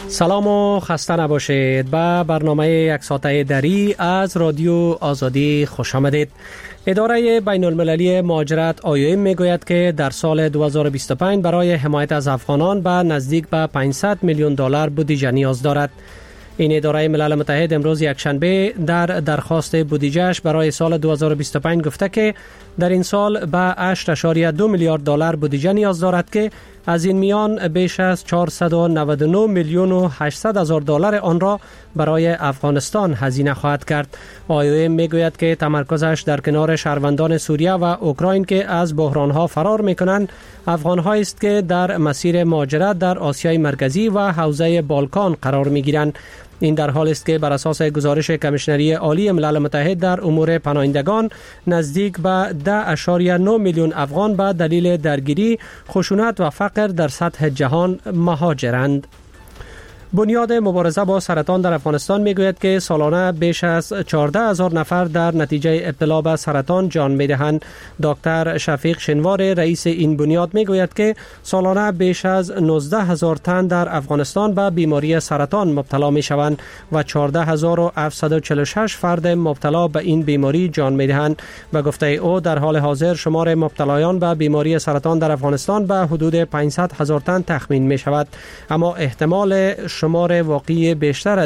سلام و خسته نباشید. به برنامه یک ساعته دری از رادیو آزادی خوش آمدید. اداره بین المللی مهاجرت IOM میگوید که در سال 2025 برای حمایت از افغانان به نزدیک به 500 میلیون دلار بودجه نیاز دارد. این اداره ملل متحد امروز یکشنبه در درخواست بودجهش برای سال 2025 گفته که در این سال به 8.2 میلیارد دلار بودجه نیاز دارد که از این میان بیش از 499 میلیون و 800 هزار دلار آن را برای افغانستان هزینه خواهد کرد. IOM میگوید که تمرکزش در کنار شهروندان سوریه و اوکراین که از بحرانها فرار میکنند، افغان‌هایی است که در مسیر مهاجرت در آسیای مرکزی و حوزه بالکان قرار میگیرند. این در حال است که بر اساس گزارش کمیشنری عالی ملل متحد در امور پناهندگان نزدیک به 10.9 میلیون افغان به دلیل درگیری، خشونت و فقر در سطح جهان مهاجرند. بنیاد مبارزه با سرطان در افغانستان میگوید که سالانه بیش از 14,000 نفر در نتیجه ابتلا به سرطان جان میدهند. دکتر شفیق شنوار رئیس این بنیاد میگوید که سالانه بیش از 19,000 تن در افغانستان به بیماری سرطان مبتلا میشوند و 14,746 فرد مبتلا به این بیماری جان میدهند. به گفته او در حال حاضر شمار مبتلایان به بیماری سرطان در افغانستان به حدود 500,000 تن تخمین می شود، اما احتمالاً شمار واقعی بیشتر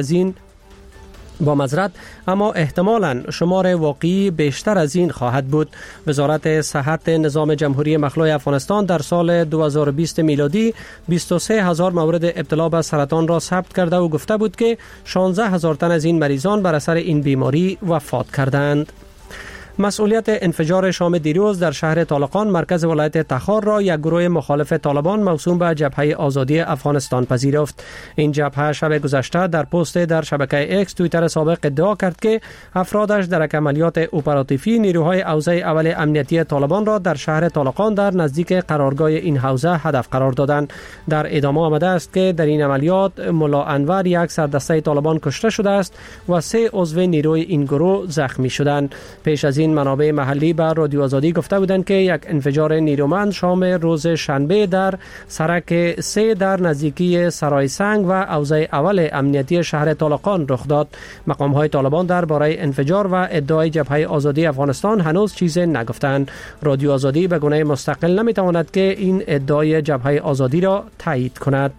از این خواهد بود. وزارت صحت نظام جمهوری مخلوع افغانستان در سال 2020 میلادی 23,000 مورد ابتلا به سرطان را ثبت کرده و گفته بود که 16,000 تن از این مریضان بر اثر این بیماری وفات کردند. مسئولیت انفجار شام دیروز در شهر طالقان مرکز ولایت تخار را یک گروه مخالف طالبان موسوم به جبهه آزادی افغانستان پذیرفت. این جبهه شب گذشته در پست در شبکه ایکس توییتر سابق ادعا کرد که افرادش در یک عملیات اپراتیوی نیروهای حوزه اول امنیتی طالبان را در شهر طالقان در نزدیک قرارگاه این حوزه هدف قرار دادند. در ادامه آمده است که در این عملیات ملا انور یک سردسته طالبان کشته شده است و 3 عضو نیروی این گروه زخمی شدند. پیش از این منابع محلی به رادیو آزادی گفته بودند که یک انفجار نیرومند شام روز شنبه در سرک 3 در نزدیکی سرای سنگ و حوزه اول امنیتی شهر طالقان رخ داد. مقام‌های طالبان درباره انفجار و ادعای جبهه آزادی افغانستان هنوز چیزی نگفتند. رادیو آزادی به گونه مستقل نمی‌تواند که این ادعای جبهه آزادی را تایید کند.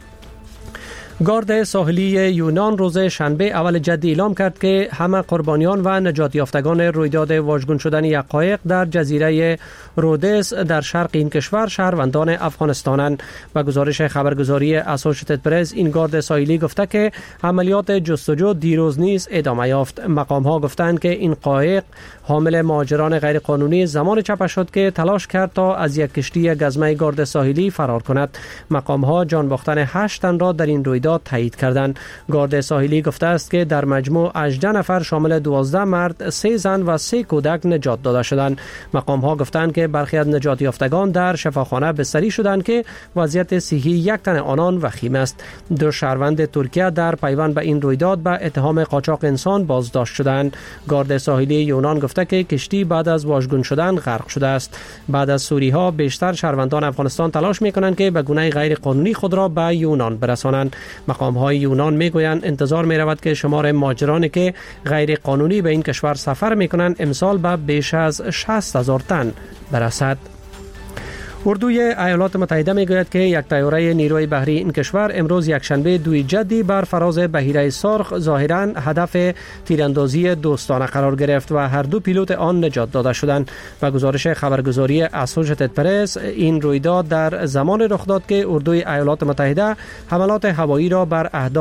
گارد ساحلی یونان روز شنبه اول جدی اعلام کرد که همه قربانیان و نجات یافتگان رویداد واژگون شدن یک قایق در جزیره رودس در شرق این کشور شهروندان افغانستانند. و گزارش خبرگزاری اسوشییتد پرس این گارد ساحلی گفته که عملیات جستجو دیروز نیز ادامه یافت. مقام‌ها گفتند که این قایق حامل مهاجران غیرقانونی زمان چپش شد که تلاش کرد تا از یک کشتی گزمه گارد ساحلی فرار کند. مقام‌ها جان باختن 8 تن را در این رویداد تایید کردند. گارد ساحلی گفته است که در مجموع 18 نفر شامل 12 مرد، 3 زن و 3 کودک نجات داده شدند. مقام‌ها گفتند که برخی از نجات یافتگان در شفاخانه بستری شدند که وضعیت صحی یک تن آنان وخیم است. 2 شهروند ترکیه در پیوند به این رویداد به اتهام قاچاق انسان بازداشت شدند. گارد ساحلی یونان گفته که کشتی بعد از واژگون شدن غرق شده است. بعد از سوری‌ها بیشتر شهروندان افغانستان تلاش می‌کنند که به گونه غیر قانونی خود را به یونان برسانند. مقام‌های یونان میگویند انتظار می‌رود که شمار مهاجرانی که غیر قانونی به این کشور سفر می‌کنند امسال به بیش از 60,000 تن برسد. اردوی ایالات متحده میگوید که یک طیاره نیروی بحری این کشور امروز یکشنبه 2 جدی بر فراز بحیره سرخ ظاهراً هدف تیراندازی دوستانه قرار گرفت و هر 2 پیلوت آن نجات داده شدند. و گزارش خبرگزاری اسوشییتد پرس این رویداد در زمان رخ داد که اردوی ایالات متحده حملات هوایی را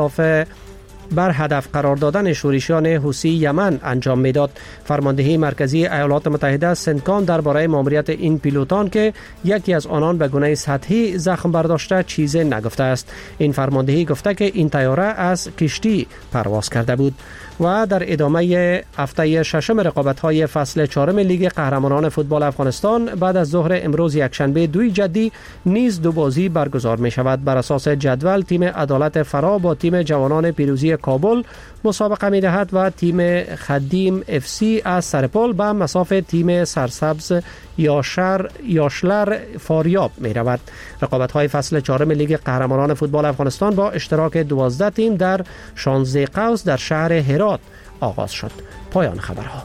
بر هدف قرار دادن شورشیان حوثی یمن انجام میداد. فرماندهی مرکزی ایالات متحده سنتکام درباره ماموریت این پیلوتان که یکی از آنان به گونه سطحی زخم برداشته چیزی نگفته است. این فرماندهی گفته که این طیاره از کشتی پرواز کرده بود. و در ادامه هفته ششم رقابت‌های فصل 4 لیگ قهرمانان فوتبال افغانستان بعد از ظهر امروز یکشنبه 2 جدی نیز 2 بازی برگزار می شود. بر اساس جدول تیم عدالت فرا با تیم جوانان پیروزی کابل مسابقه می دهد و تیم خدیم اف سی از سرپل به مسافت تیم سرسبز یاشلر فاریاب می رود. رقابت های فصل 4 لیگ قهرمانان فوتبال افغانستان با اشتراک 12 تیم در 16 قوس در شهر هرات آغاز شد. پایان خبرها.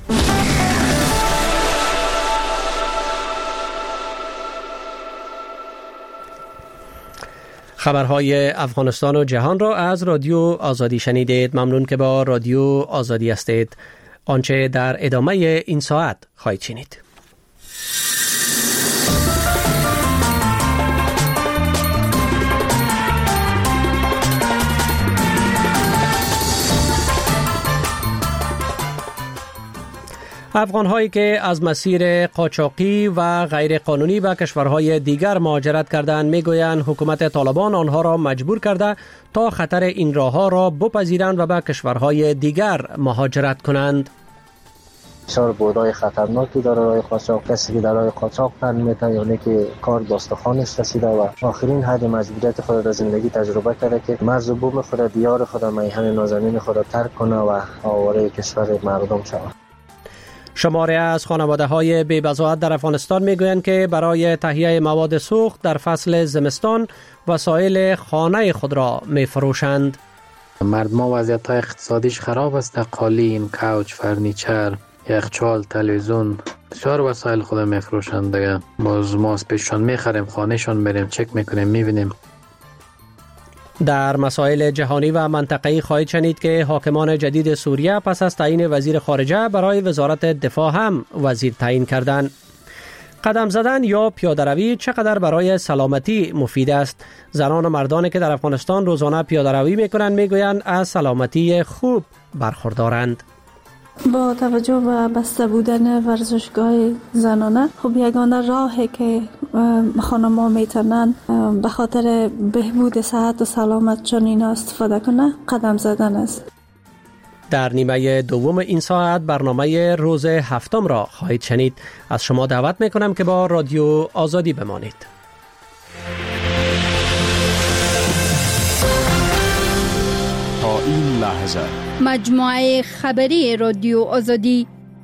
خبرهای افغانستان و جهان را از رادیو آزادی شنیدید. ممنون که با رادیو آزادی هستید. آنچه در ادامه این ساعت خواهید شنید. افغان‌هایی که از مسیر قاچاقی و غیر قانونی به کشورهای دیگر مهاجرت کردند میگویند حکومت طالبان آنها را مجبور کرده تا خطر این راه‌ها را بپذیرند و به کشورهای دیگر مهاجرت کنند. بسیار بودای خطرناکی داره راه قاچاق. کسی که در راه قاچاق تن میته یعنی که کار داستخوانش رسیده و آخرین حد مجبوریت خود در زندگی تجربه کرده که مرز بوم خود، دیار خود، میهن نازنین خود ترک کنه و آواره کشور مردم شود. شماره از خانواده‌های بی‌بضاعت در افغانستان میگویند که برای تهیه مواد سوخت در فصل زمستان وسایل خانه خود را می‌فروشند. مردم وضعیت اقتصادیش خراب است. قالین، کوچ، فرنیچر، یخچال، تلویزیون، بسیار وسایل خود می‌فروشند دیگه. باز ما از پیششان می‌خریم، خانه‌شان میریم، چک می‌کنیم، می‌بینیم. در مسائل جهانی و منطقه‌ای خواهید شنید که حاکمان جدید سوریه پس از تعیین وزیر خارجه برای وزارت دفاع هم وزیر تعیین کردند. قدم زدن یا پیاده‌روی چقدر برای سلامتی مفید است؟ زنان و مردانی که در افغانستان روزانه پیاده‌روی می‌کنند می‌گویند از سلامتی خوب برخوردارند. با توجه به بسته بودن ورزشگاه زنانه خب یگانه راهی که خانم‌ها میتونن به خاطر بهبود صحت و سلامتشان اینا استفاده کنه قدم زدن است. در نیمه دوم این ساعت برنامه روز هفتم را خواهید شنید. از شما دعوت میکنم که با رادیو آزادی بمانید. تا این لحظه مجموعه خبری رادیو آزادی.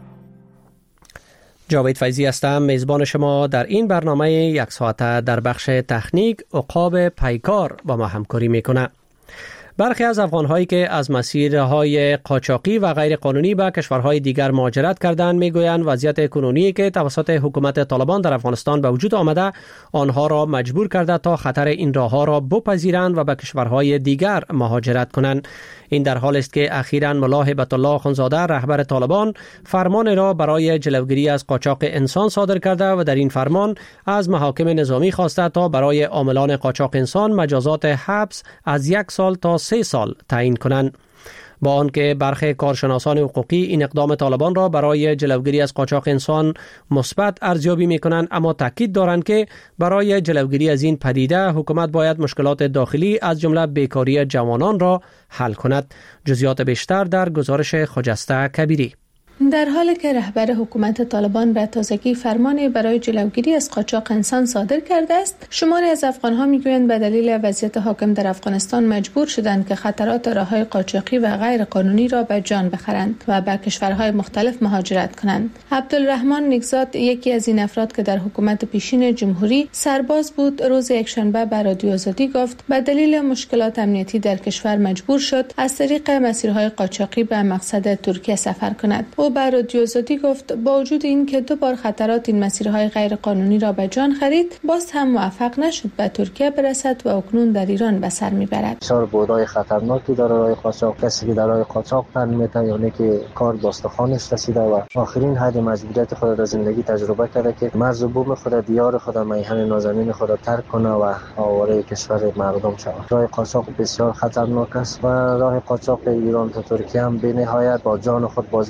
جاوید فیضی هستم، میزبان شما در این برنامه یک ساعته. در بخش تکنیک عقاب پیکار با ما همکاری میکنه. برخی از افغان‌هایی که از مسیرهای قاچاقی و غیر قانونی به کشورهای دیگر مهاجرت کردند میگویند وضعیت کنونی که توسط حکومت طالبان در افغانستان به وجود آمده آنها را مجبور کرده تا خطر این راه‌ها را بپذیرند و به کشورهای دیگر مهاجرت کنند. این در حالی است که اخیراً ملا هیبت الله اخوندزاده رهبر طالبان فرمان را برای جلوگیری از قاچاق انسان صادر کرده و در این فرمان از محاکم نظامی خواسته تا برای عاملان قاچاق انسان مجازات حبس از 1 سال تا 3 سال تعیین کنند. با آنکه برخی کارشناسان حقوقی این اقدام طالبان را برای جلوگیری از قاچاق انسان مثبت ارزیابی می‌کنند، اما تاکید دارند که برای جلوگیری از این پدیده حکومت باید مشکلات داخلی از جمله بیکاری جوانان را حل کند. جزئیات بیشتر در گزارش خجسته کبیری. در حالی که رهبر حکومت طالبان به تازگی فرمانی برای جلوگیری از قاچاق انسان صادر کرده است، شماری از افغان‌ها میگویند به دلیل وضعیت حاکم در افغانستان مجبور شدند که خطرات راه‌های قاچاقی و غیر قانونی را به جان بخرند و به کشورهای مختلف مهاجرت کنند. عبدالرحمن نیکزاد، یکی از این افراد که در حکومت پیشین جمهوری سرباز بود، روز یکشنبه به رادیو آزادی گفت به دلیل مشکلات امنیتی در کشور مجبور شد از طریق مسیرهای قاچاقی به مقصد ترکیه سفر کند. او به رادیو آزادی گفت با وجود این که 2 بار خطرات این مسیرهای غیر قانونی را به جان خرید، باز هم موفق نشد به ترکیه برسد و اکنون در ایران به سر میبرد. بسیار بودای خطرناکی داره راه قاچاق. کسی که در راه قاچاق تن میته یعنی که کار داستخوانش رسیده و آخرین حد مجبوریت خود در زندگی تجربه کرده که مرز بوم خود، دیار خود، میهن نازنین خود ترک کنه و آواره کشور مردم شود. راه قاچاق بسیار خطرناک است و راه قاچاق ایران تا ترکیه هم بی‌نهایت با جان خود بازی میکنه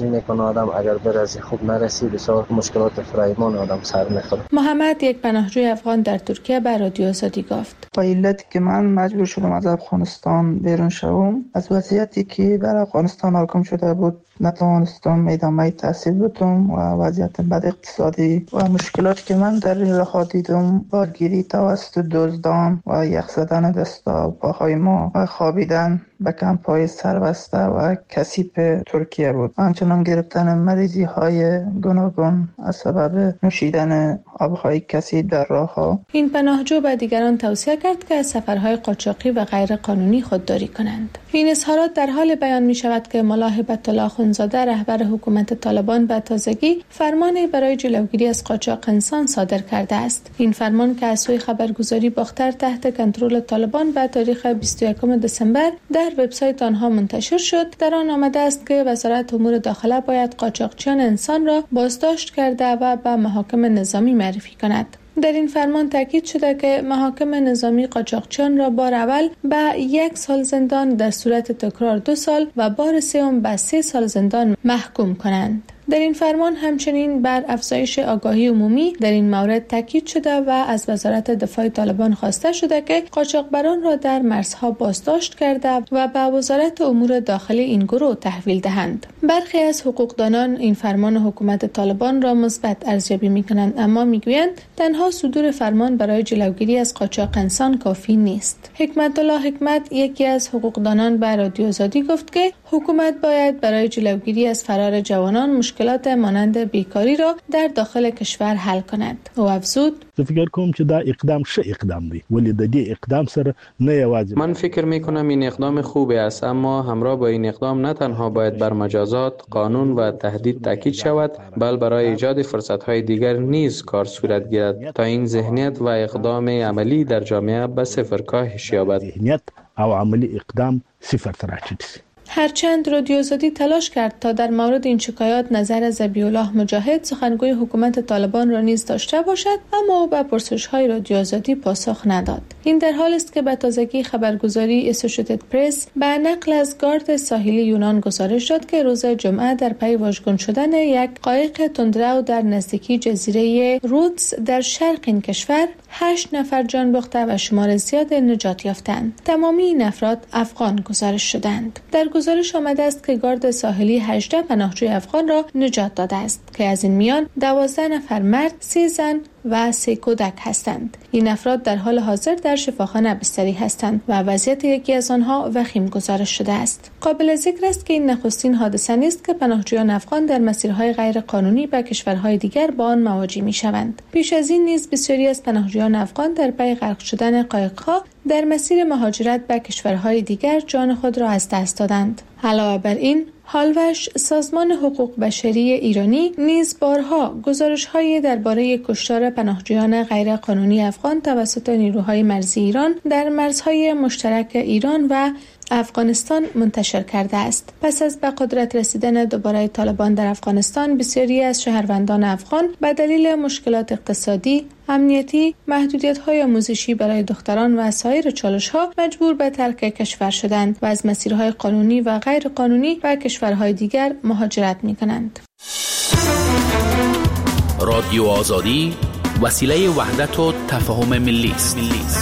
آدم اگر برسی خوب نرسی بسیار مشکلات فراوان آدم سر میخوره. محمد، یک پناهجوی افغان در ترکیه، به رادیو آزادی گفت: با علتی که من مجبور شدم از افغانستان بیرون شوم، از وضعیتی که در افغانستان حاکم شده بود نتوانستم ادامه تحصیل بدم و وضعیت بد اقتصادی و مشکلاتی که من در این راه دیدم، بارگیری توسط دزدان و یخ زدن دست و پاهای ما و خوابیدن به کمپ‌های سربسته و کثیف ترکیه بود. همچنان گرفتن مریضی های گوناگون از سبب نوشیدن آبهای کثیف در راه‌ها. این پناهجو به دیگران توصیه کرد که از سفرهای قاچاقی و غیر قانونی خودداری کنند. این اظهارات در حال بیان می شود که ملا هبت الله اخوندزاده، رهبر حکومت طالبان، به تازگی فرمانی برای جلوگیری از قاچاق انسان صادر کرده است. این فرمان که از سوی خبرگزاری باختر تحت کنترل طالبان به تاریخ 21 دسامبر در وبسایت آنها منتشر شد، در آن آمده است که وزارت امور داخله باید قاچاقچیان انسان را بازداشت کرده و به محاکم نظامی معرفی کند. در این فرمان تاکید شده که محاکم نظامی قاچاقچیان را بار اول به 1 سال زندان، در صورت تکرار 2 سال و بار سوم به 3 سال زندان محکوم کنند. در این فرمان همچنین بر افزایش آگاهی عمومی در این مورد تاکید شده و از وزارت دفاع طالبان خواسته شده که قاچاقبران را در مرزها بازداشت کرده و به وزارت امور داخلی این گروه تحویل دهند. برخی از حقوقدانان این فرمان حکومت طالبان را مثبت ارزیابی می‌کنند، اما می‌گویند تنها صدور فرمان برای جلوگیری از قاچاق انسان کافی نیست. حکمت الله حکمت، یکی از حقوقدانان، به رادیو آزادی گفت که حکومت باید برای جلوگیری از فرار جوانان مشکلات مانند بیکاری را در داخل کشور حل کند. او افزود: فکر کوم چې دا اقدام شه اقدام دی، ولی د دې اقدام سره نه یوازې من فکر میکنم این اقدام خوبی است، اما همراه با این اقدام نه تنها باید بر مجازات، قانون و تهدید تاکید شود، بل برای ایجاد فرصت‌های دیگر نیز کار صورت گیرد تا این ذهنیت و اقدام عملی در جامعه به صفر کاهش یابد. ذهنیت او عملی اقدام صفر ته راټیټ. هرچند رادیو آزادی تلاش کرد تا در مورد این شکایات نظر ذبیح الله مجاهد، سخنگوی حکومت طالبان را نیز داشته باشد، اما او به پرسش‌های رادیو آزادی پاسخ نداد. این در حال است که به تازگی خبرگزاری اسوسییتد پرس به نقل از گارد ساحلی یونان گزارش داد که روز جمعه در پی واژگون شدن یک قایق تندرو در نزدیکی جزیره رودز در شرق این کشور 8 نفر جان باخته و شمار زیاد نجات یافتند. تمامی این افراد افغان گزارش شدند. در گزارش آمده است که گارد ساحلی 18 پناهجوی افغان را نجات داده است که از این میان 12 نفر مرد، 3 زن و 3 کودک هستند. این افراد در حال حاضر در شفاخانه بستری هستند و وضعیت یکی از آنها وخیم گزارش شده است. قابل ذکر است که این نخستین حادثه نیست که پناهجویان افغان در مسیرهای غیر قانونی به کشورهای دیگر با آن مواجه می‌شوند. پیش از این نیز بسیاری از پناهجویان افغان در پی غرق شدن قایق‌ها در مسیر مهاجرت به کشورهای دیگر جان خود را از دست دادند. علاوه بر این، هالوش، سازمان حقوق بشری ایرانی، نیز بارها گزارش‌هایی درباره کشتار پناهجویان غیر قانونی افغان توسط نیروهای مرزی ایران در مرزهای مشترک ایران و افغانستان منتشر کرده است. پس از به قدرت رسیدن دوباره طالبان در افغانستان، بسیاری از شهروندان افغان به دلیل مشکلات اقتصادی، امنیتی، محدودیت‌های آموزشی برای دختران و سایر چالش‌ها مجبور به ترک کشور شدند و از مسیرهای قانونی و غیر قانونی به کشورهای دیگر مهاجرت می‌کنند. رادیو آزادی وسیله وحدت و تفاهم ملی است.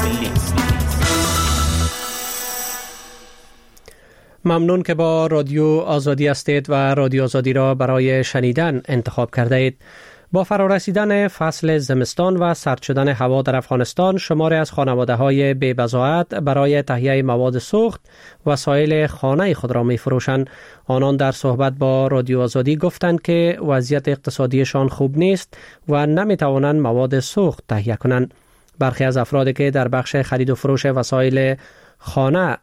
ممنون که با رادیو آزادی هستید و رادیو آزادی را برای شنیدن انتخاب کرده اید. با فرارسیدن فصل زمستان و سرد شدن هوا در افغانستان، شماری از خانواده‌های بی‌بضاعت برای تهیه مواد سوخت وسایل خانه خود را می‌فروشند. آنان در صحبت با رادیو آزادی گفتند که وضعیت اقتصادیشان خوب نیست و نمی‌توانند مواد سوخت تهیه کنند. برخی از افرادی که در بخش خرید و فروش وسایل خانه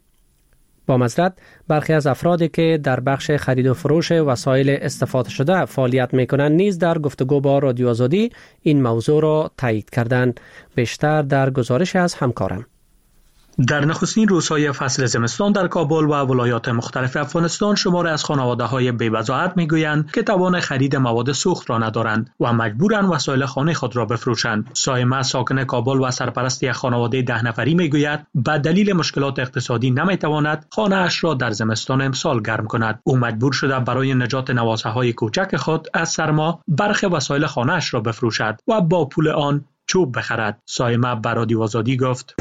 برخی از افرادی که در بخش خرید و فروش وسایل استفاده شده فعالیت می‌کنند نیز در گفتگو با رادیو آزادی این موضوع را تایید کردند. بیشتر در گزارش از همکارم. در نخستین روزهای فصل زمستان در کابل و ولایات مختلف افغانستان شماری از خانواده‌های بی‌وضاحت می‌گویند که توان خرید مواد سوخت را ندارند و مجبورند وسایل خانه خود را بفروشند. سایمه ساکن کابل و سرپرست یک خانواده 10 نفری می‌گوید به دلیل مشکلات اقتصادی نمی‌تواند خانه‌اش را در زمستان امسال گرم کند. او مجبور شده برای نجات نوازه‌های کوچک خود از سرما برخی وسایل خانه‌اش را بفروشد و با پول آن چوب بخرد. سایمه به رادیو آزادی گفت: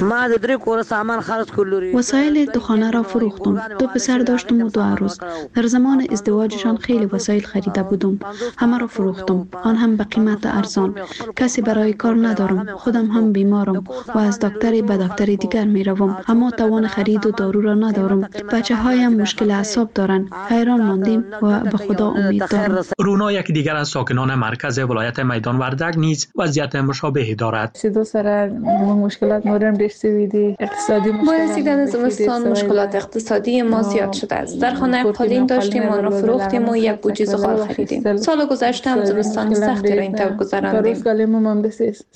وسایل دو خانه را فروختم. 2 پسر داشتم و 2 عروس. در زمان ازدواجشان خیلی وسایل خریده بودم. همه را فروختم. آن هم به قیمت ارزان. کسی برای کار ندارم. خودم هم بیمارم و از دکتری به دکتری دیگر می روم. اما توان خرید و دارو را ندارم. بچه هایم مشکل اعصاب دارند. حیران ماندیم و به خدا امید دارم. رونا یک دیگر از ساکنان مرکز ولایت میدان وردک نیز وضعیت مشابهی دارد. مشکلات نورم دیشتویدی اقتصادی باید از زمستان مشکلات اقتصادی ما زیاد شده است. در خانه قالین داشتیم، آن را فروختیم و یک بوجه زغال خریدیم. سال گذشته هم زمستان سختی را این طور گذراندیم.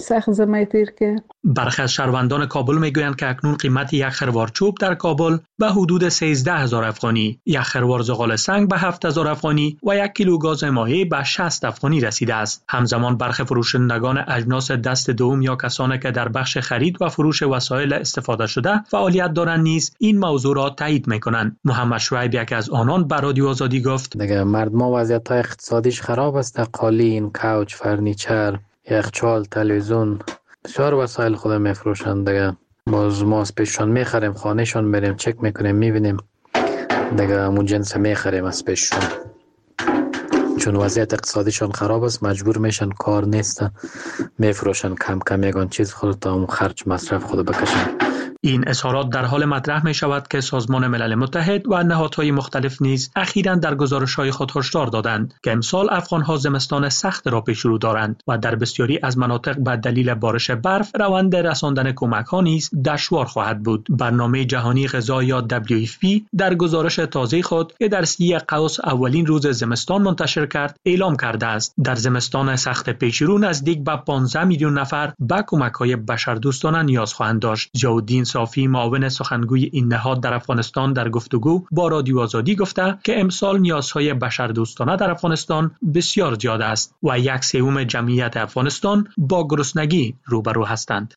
برخی از شهروندان کابل میگویند که اکنون قیمت یک خروار چوب در کابل به حدود 13,000 افغانی، یک خروار زغال سنگ به 7,000 افغانی و 1 کیلو گاز مایع به 60 افغانی رسیده است. همزمان برخی فروشندگان اجناس دست دوم یا کسانی که در بخش خرید و فروش وسایل استفاده شده فعالیت دارند نیز این موضوع را تایید میکنند. محمد شعیب یک از آنان به رادیو آزادی گفت: دیگه مردم وضعیت اقتصادیش خراب است. قالین، کوچ، فرنیچر، یخچال، تلویزیون، بسیار وسایل خود میفروشند. دیگه ما از پیششان میخریم، خانهشان میریم چک میکنیم میبینیم دیگه همون جنس میخریم از پیششان. چون وضعیت اقتصادیشان خراب است مجبور میشن، کار نیست، میفروشن کم کم یگان چیز خود تا اون خرج مصرف خود بکشن. این اظهارات در حال مطرح می شود که سازمان ملل متحد و نهادهای مختلف نیز اخیراً در گزارش‌های خود هشدار دادند که امسال افغان‌ها زمستان سخت را پیش رو دارند و در بسیاری از مناطق به دلیل بارش برف روند رساندن کمک‌ها نیز دشوار خواهد بود. برنامه جهانی غذا یا WFP در گزارش تازه خود که در 30 قوس اولین روز زمستان منتشر کرد اعلام کرده است در زمستان سخت پیش رو نزدیک به 15 میلیون نفر به کمک‌های بشردوستانه نیاز خواهند داشت. ضیاءالدین صافی معاون سخنگوی این نهاد در افغانستان در گفتگو با رادیو آزادی گفته که امسال نیازهای بشردوستانه در افغانستان بسیار زیاد است و 1/3 جمعیت افغانستان با گرسنگی روبرو هستند.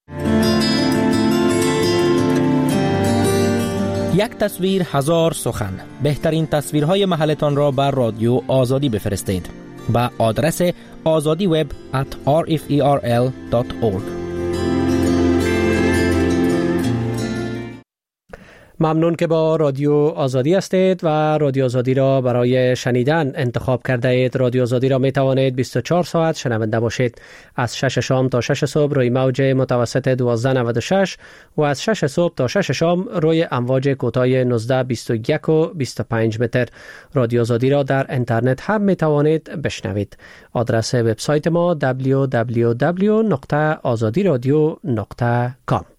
یک تصویر هزار سخن. بهترین تصویرهای محلتان را بر رادیو آزادی بفرستید به آدرس azadiweb@rferl.org. ممنون که با رادیو آزادی هستید و رادیو آزادی را برای شنیدن انتخاب کرده اید. رادیو آزادی را می توانید 24 ساعت شنونده باشید. از 6 شام تا 6 صبح روی موج متوسط 1296 و از 6 صبح تا 6 شام روی امواج کوتاه 19، 21 و 25 متر. رادیو آزادی را در اینترنت هم می توانید بشنوید. آدرس وبسایت ما www.azadiradio.com.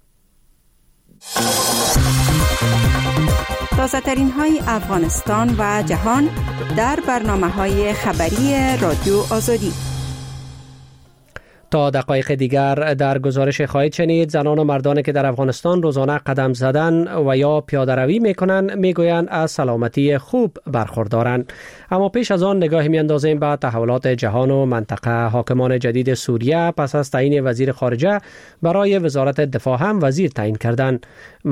تازه ترین های افغانستان و جهان در برنامه‌های خبری رادیو آزادی. تا دقایق دیگر در گزارش خواهید شنید زنان و مردانی که در افغانستان روزانه قدم زدن و یا پیاده روی میکنند میگویند از سلامتی خوب برخوردارند. اما پیش از آن نگاهی میاندازیم به تحولات جهان و منطقه. حاکمان جدید سوریه پس از تعیین وزیر خارجه برای وزارت دفاع هم وزیر تعیین کردند.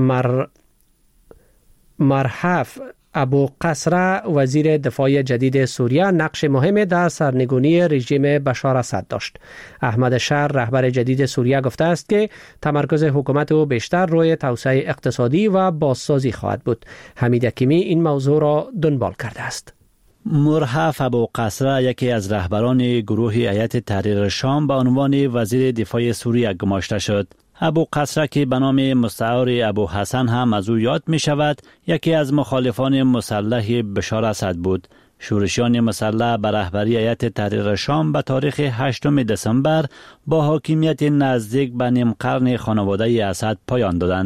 مرحف ابو قصره وزیر دفاع جدید سوریه نقش مهمی در سرنگونی رژیم بشار اسد داشت. احمد شر رهبر جدید سوریه گفته است که تمرکز حکومت او بیشتر روی توسعه اقتصادی و بازسازی خواهد بود. حمید حکیمی این موضوع را دنبال کرده است. مرحف ابو قصره یکی از رهبران گروه هیئت تحریر شام به عنوان وزیر دفاع سوریه گماشته شد. ابو قصره که به نام مستعار ابو حسن هم از او یاد می شود یکی از مخالفان مسلح بشار اسد بود. شورشیان مسلح به رهبری هیئت تحریر شام به تاریخ 8 دسامبر با حاکمیت نزدیک به نیم قرن خانواده اسد پایان دادند.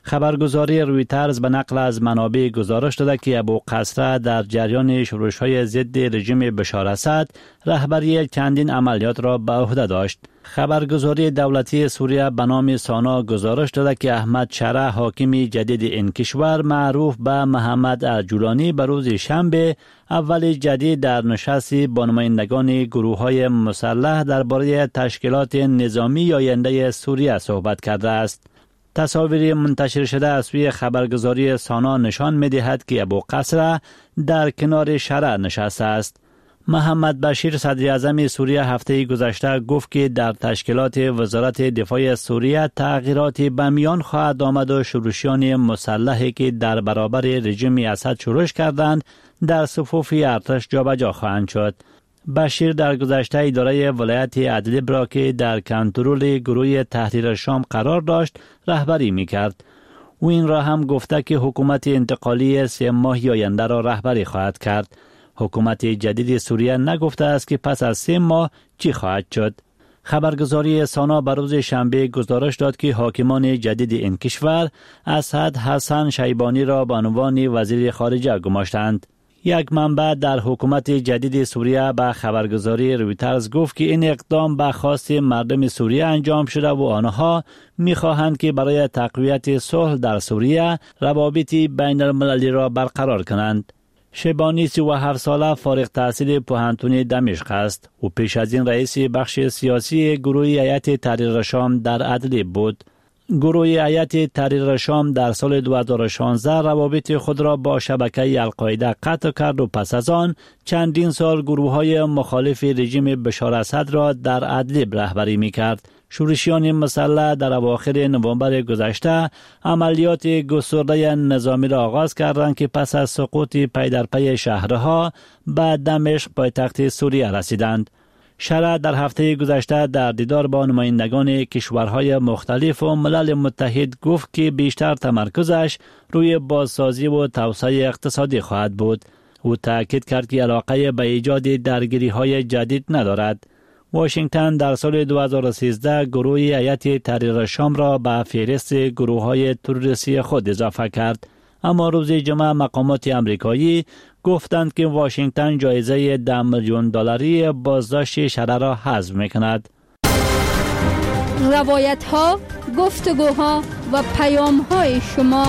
خبرگزاری رویترز به نقل از منابع گزارش داده که ابو قصره در جریان شورش‌های ضد رژیم بشار اسد رهبری چندین عملیات را به عهده داشت. خبرگزاری دولتی سوریه به نام سانا گزارش داده که احمد شرع حاکم جدید این کشور معروف به محمد الجولانی به روز شنبه اول جدید در نشستی با نمایندگان گروه‌های مسلح درباره تشکیلات نظامی آینده سوریه صحبت کرده است. تصاویر منتشر شده از سوی خبرگزاری سانا نشان می‌دهد که ابو قصره در کنار شرع نشسته است. محمد بشیر صدر اعظم سوریه هفته گذشته گفت که در تشکیلات وزارت دفاع سوریه تغییراتی به میان خواهد آمد و شورشیان مسلحی که در برابر رژیم اسد شورش کردند در صفوف ارتش جابجا خواهند شد. بشیر در گذشته اداره ولایت ادلب را که در کنترل گروه تحریر شام قرار داشت رهبری می‌کرد. او این را هم گفته که حکومت انتقالی 3 ماه آینده را رهبری خواهد کرد. حکومت جدید سوریه نگفته است که پس از 3 ماه چی خواهد شد. خبرگزاری سانا بر روز شنبه گزارش داد که حاکمان جدید این کشور اسد حسن شیبانی را به عنوان وزیر خارجه گماشتند. یک منبع در حکومت جدید سوریه به خبرگزاری رویترز گفت که این اقدام به خواست مردم سوریه انجام شده و آنها می‌خواهند که برای تقویت صلح در سوریه روابط بین المللی را برقرار کنند. شیبانی 37 ساله فارغ التحصیل پوهنتون دمشق است. او پیش از این رئیس بخش سیاسی گروه هیئت تحریر شام در ادلب بود. گروه هیئت تحریر شام در سال 2016 روابط خود را با شبکه القاعده قطع کرد و پس از آن چندین سال گروه‌های مخالف رژیم بشار اسد را در ادلب رهبری می‌کرد. شورشیان مسلح در اواخر نوامبر گذشته عملیات گسترده نظامی را آغاز کردند که پس از سقوط پی در پی شهرها به دمشق پایتخت سوریه رسیدند. شرع در هفته گذشته در دیدار با نمایندگان کشورهای مختلف و ملل متحد گفت که بیشتر تمرکزش روی بازسازی و توسعه اقتصادی خواهد بود. او تأکید کرد که علاقه به ایجاد درگیری‌های جدید ندارد. واشنگتن در سال 2013 گروه هیئت تحریر شام را به فهرست گروه‌های تروریستی خود اضافه کرد. اما روز جمعه مقامات آمریکایی گفتند که واشنگتن جایزه $10 میلیون بازداشت شرع را حذف می‌کند. روایت‌ها، گفتگوها و پیام‌های شما.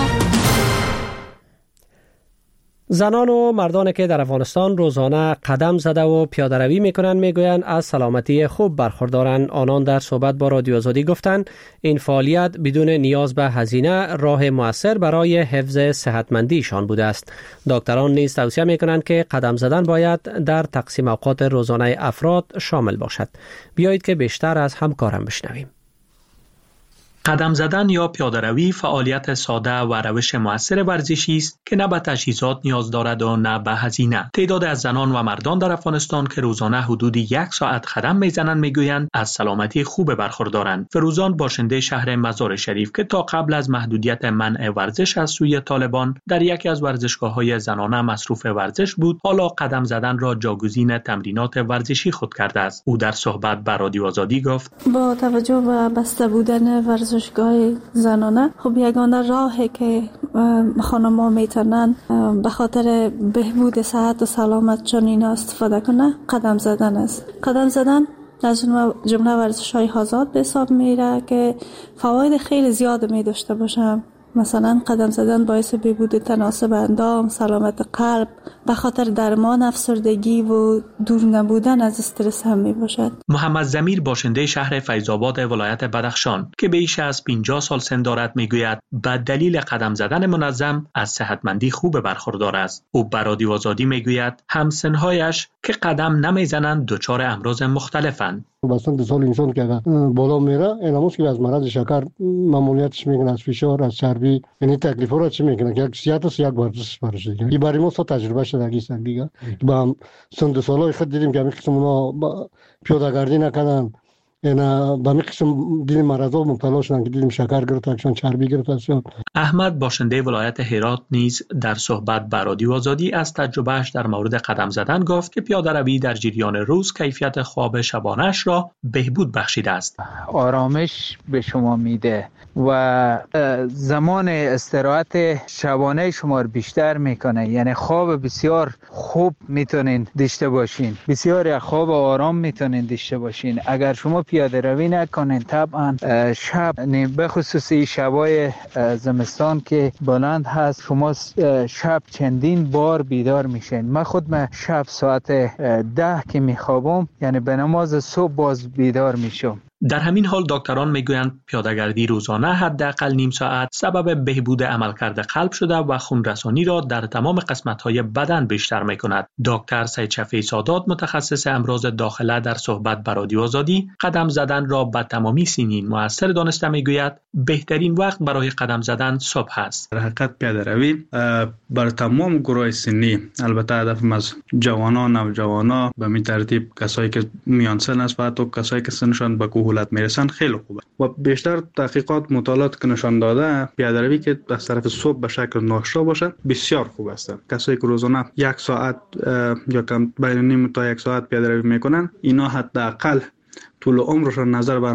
زنان و مردانی که در افغانستان روزانه قدم زده و پیاده روی میکنند میگویند از سلامتی خوب برخوردارند. آنان در صحبت با رادیو آزادی گفتند این فعالیت بدون نیاز به هزینه راه مؤثر برای حفظ صحتمندیشان بوده است. دکتران نیز توصیه میکنند که قدم زدن باید در تقسیم اوقات روزانه افراد شامل باشد. بیایید که بیشتر از همکارم بشنویم. قدم زدن یا پیاده‌روی فعالیت ساده و روش مؤثر ورزشی است که نه به تجهیزات نیاز دارد و نه به هزینه. تعداد از زنان و مردان در افغانستان که روزانه حدود 1 ساعت قدم میزنند میگویند از سلامتی خوب برخوردارند. فروزان باشنده شهر مزار شریف که تا قبل از محدودیت منع ورزش از سوی طالبان در یکی از ورزشگاه‌های زنانه مصروف ورزش بود، حالا قدم زدن را جاگزین تمرینات ورزشی خود کرده است. او در صحبت با رادیو آزادی گفت: با توجه به بسته بودن ورزشگاه زنانه خب یگانه راهی که خانم‌ها میتونن به خاطر بهبود صحت و سلامت جنین استفاده کنه قدم زدن است. قدم زدن از جمله ورزش‌های آزاد به حساب میره که فواید خیلی زیاد می داشته باشه. مثلا قدم زدن باعث بهبود تناسب اندام، سلامت قلب، به خاطر درمان افسردگی و دور نبودن از استرس هم می باشد. محمد ضمیر باشنده شهر فیض‌آباد ولایت بدخشان که بیش از 50 سال سن دارد میگوید به دلیل قدم زدن منظم از صحتمندی خوب برخوردار است. او به رادیو آزادی میگوید همسن‌هایش که قدم نمیزنند دچار امراض مختلفند. بسنت سال انسان که بالا میره اینموست که از مرض شکر ممنوعیتش میکنه، از فشار، از چربی، یعنی تکلیفا را چی میکنه که صحت و صحت ورزش برش دیگه. این برای ما تجربه شده دیگه با هم سن سالای خود دیدیم که همین قسم اونا پیاده‌گردی نکنن، اینا به می قسم دیدیم مرضا مبتلا شدن که دیدیم شکر گرفتن، چربی گرفتن. احمد باشنده ولایت هرات نیز در صحبت با رادیو آزادی از تجربهش در مورد قدم زدن گفت که پیاده‌روی در جریان روز کیفیت خواب شبانه‌اش را بهبود بخشیده است. آرامش به شما میده و زمان استراحت شبانه شما رو بیشتر میکنه، یعنی خواب بسیار خوب میتونین داشته باشین، بسیار خواب آرام میتونین داشته باشین. اگر شما پیاده روی نکنین طبعا شب، به خصوصی شبای زمستان که بلند هست، شما شب چندین بار بیدار میشین. من خود شب ساعت 10 که میخوابم، یعنی به نماز صبح باز بیدار میشم. در همین حال دکتران میگویند پیاده‌گردی روزانه حداقل نیم ساعت سبب بهبود عملکرد قلب شده و خون رسانی را در تمام قسمت‌های بدن بیشتر می‌کند. دکتر سید شفیع سادات متخصص امراض داخله در صحبت با رادیو آزادی قدم زدن را به تمامی سنین مؤثر دانسته میگوید بهترین وقت برای قدم زدن صبح است. در حقیقت پیاده‌روی بر تمام گروه سنی، البته هدف از جوانان، نوجوانان، به این ترتیب کسایی که میان سن است و حتی کسایی که سنشان به کهولت میرسن خیلی خوبه و بیشتر تحقیقات مطالعات که نشان داده پیاده‌روی که از طرف صبح به شکل ناشتا باشد بسیار خوب است. کسایی که روزانه 1 ساعت یا کم بین نیم تا 1 ساعت پیاده‌روی میکنن، اینا حداقل طول عمرشان نظر بر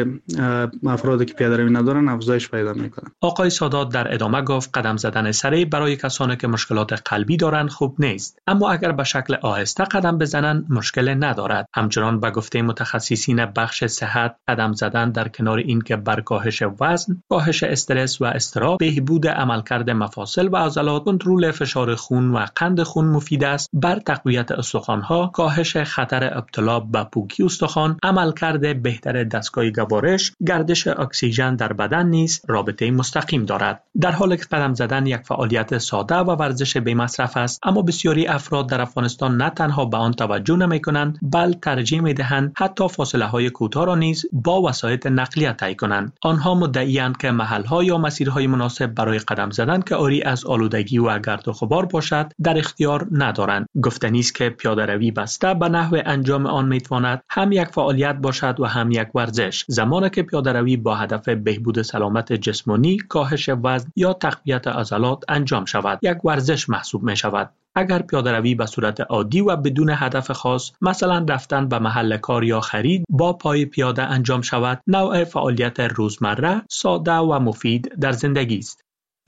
افرادی که پیاده‌روی ندارن افزایش پیدا میکنن. آقای سادات در ادامه گفت قدم زدن سریع برای کسانی که مشکلات قلبی دارند خوب نیست، اما اگر به شکل آهسته قدم بزنند مشکل ندارد. همچنان به گفته متخصصین بخش صحت، قدم زدن در کنار این که بر کاهش وزن، کاهش استرس و اضطراب، بهبود عملکرد مفاصل و عضلات، کنترل فشار خون و قند خون مفید است. بر تقویت استخوان‌ها، کاهش خطر ابتلا به پوکی استخوان، عملکرد بهتر دستگاه گوارش، گردش اکسیژن در بدن نیز رابطه مستقیم دارد. در حالی که قدم زدن یک فعالیت ساده و ورزش بی مصرف است، اما بسیاری افراد در افغانستان نه تنها به آن توجه نمی‌کنند، بل ترجیح می‌دهند حتی فاصله‌های کوتاه را نیز با وسایل نقلیه طی کنند. آنها مدعی‌اند که محل‌ها یا مسیرهای مناسب برای قدم زدن که عاری از آلودگی و گرد و غبار باشد در اختیار ندارند. گفتنی است که پیاده‌روی بسته به نحو انجام آن می‌تواند هم یک فعالیت باشد و هم یک ورزش. زمانی که پیاده‌روی با هدف بهبود سلامت جسمانی، کاهش وزن یا تقویت عضلات انجام شود، یک ورزش محسوب می شود. اگر پیاده‌روی به صورت عادی و بدون هدف خاص، مثلا رفتن به محل کار یا خرید، با پای پیاده انجام شود، نوع فعالیت روزمره، ساده و مفید در زندگی است.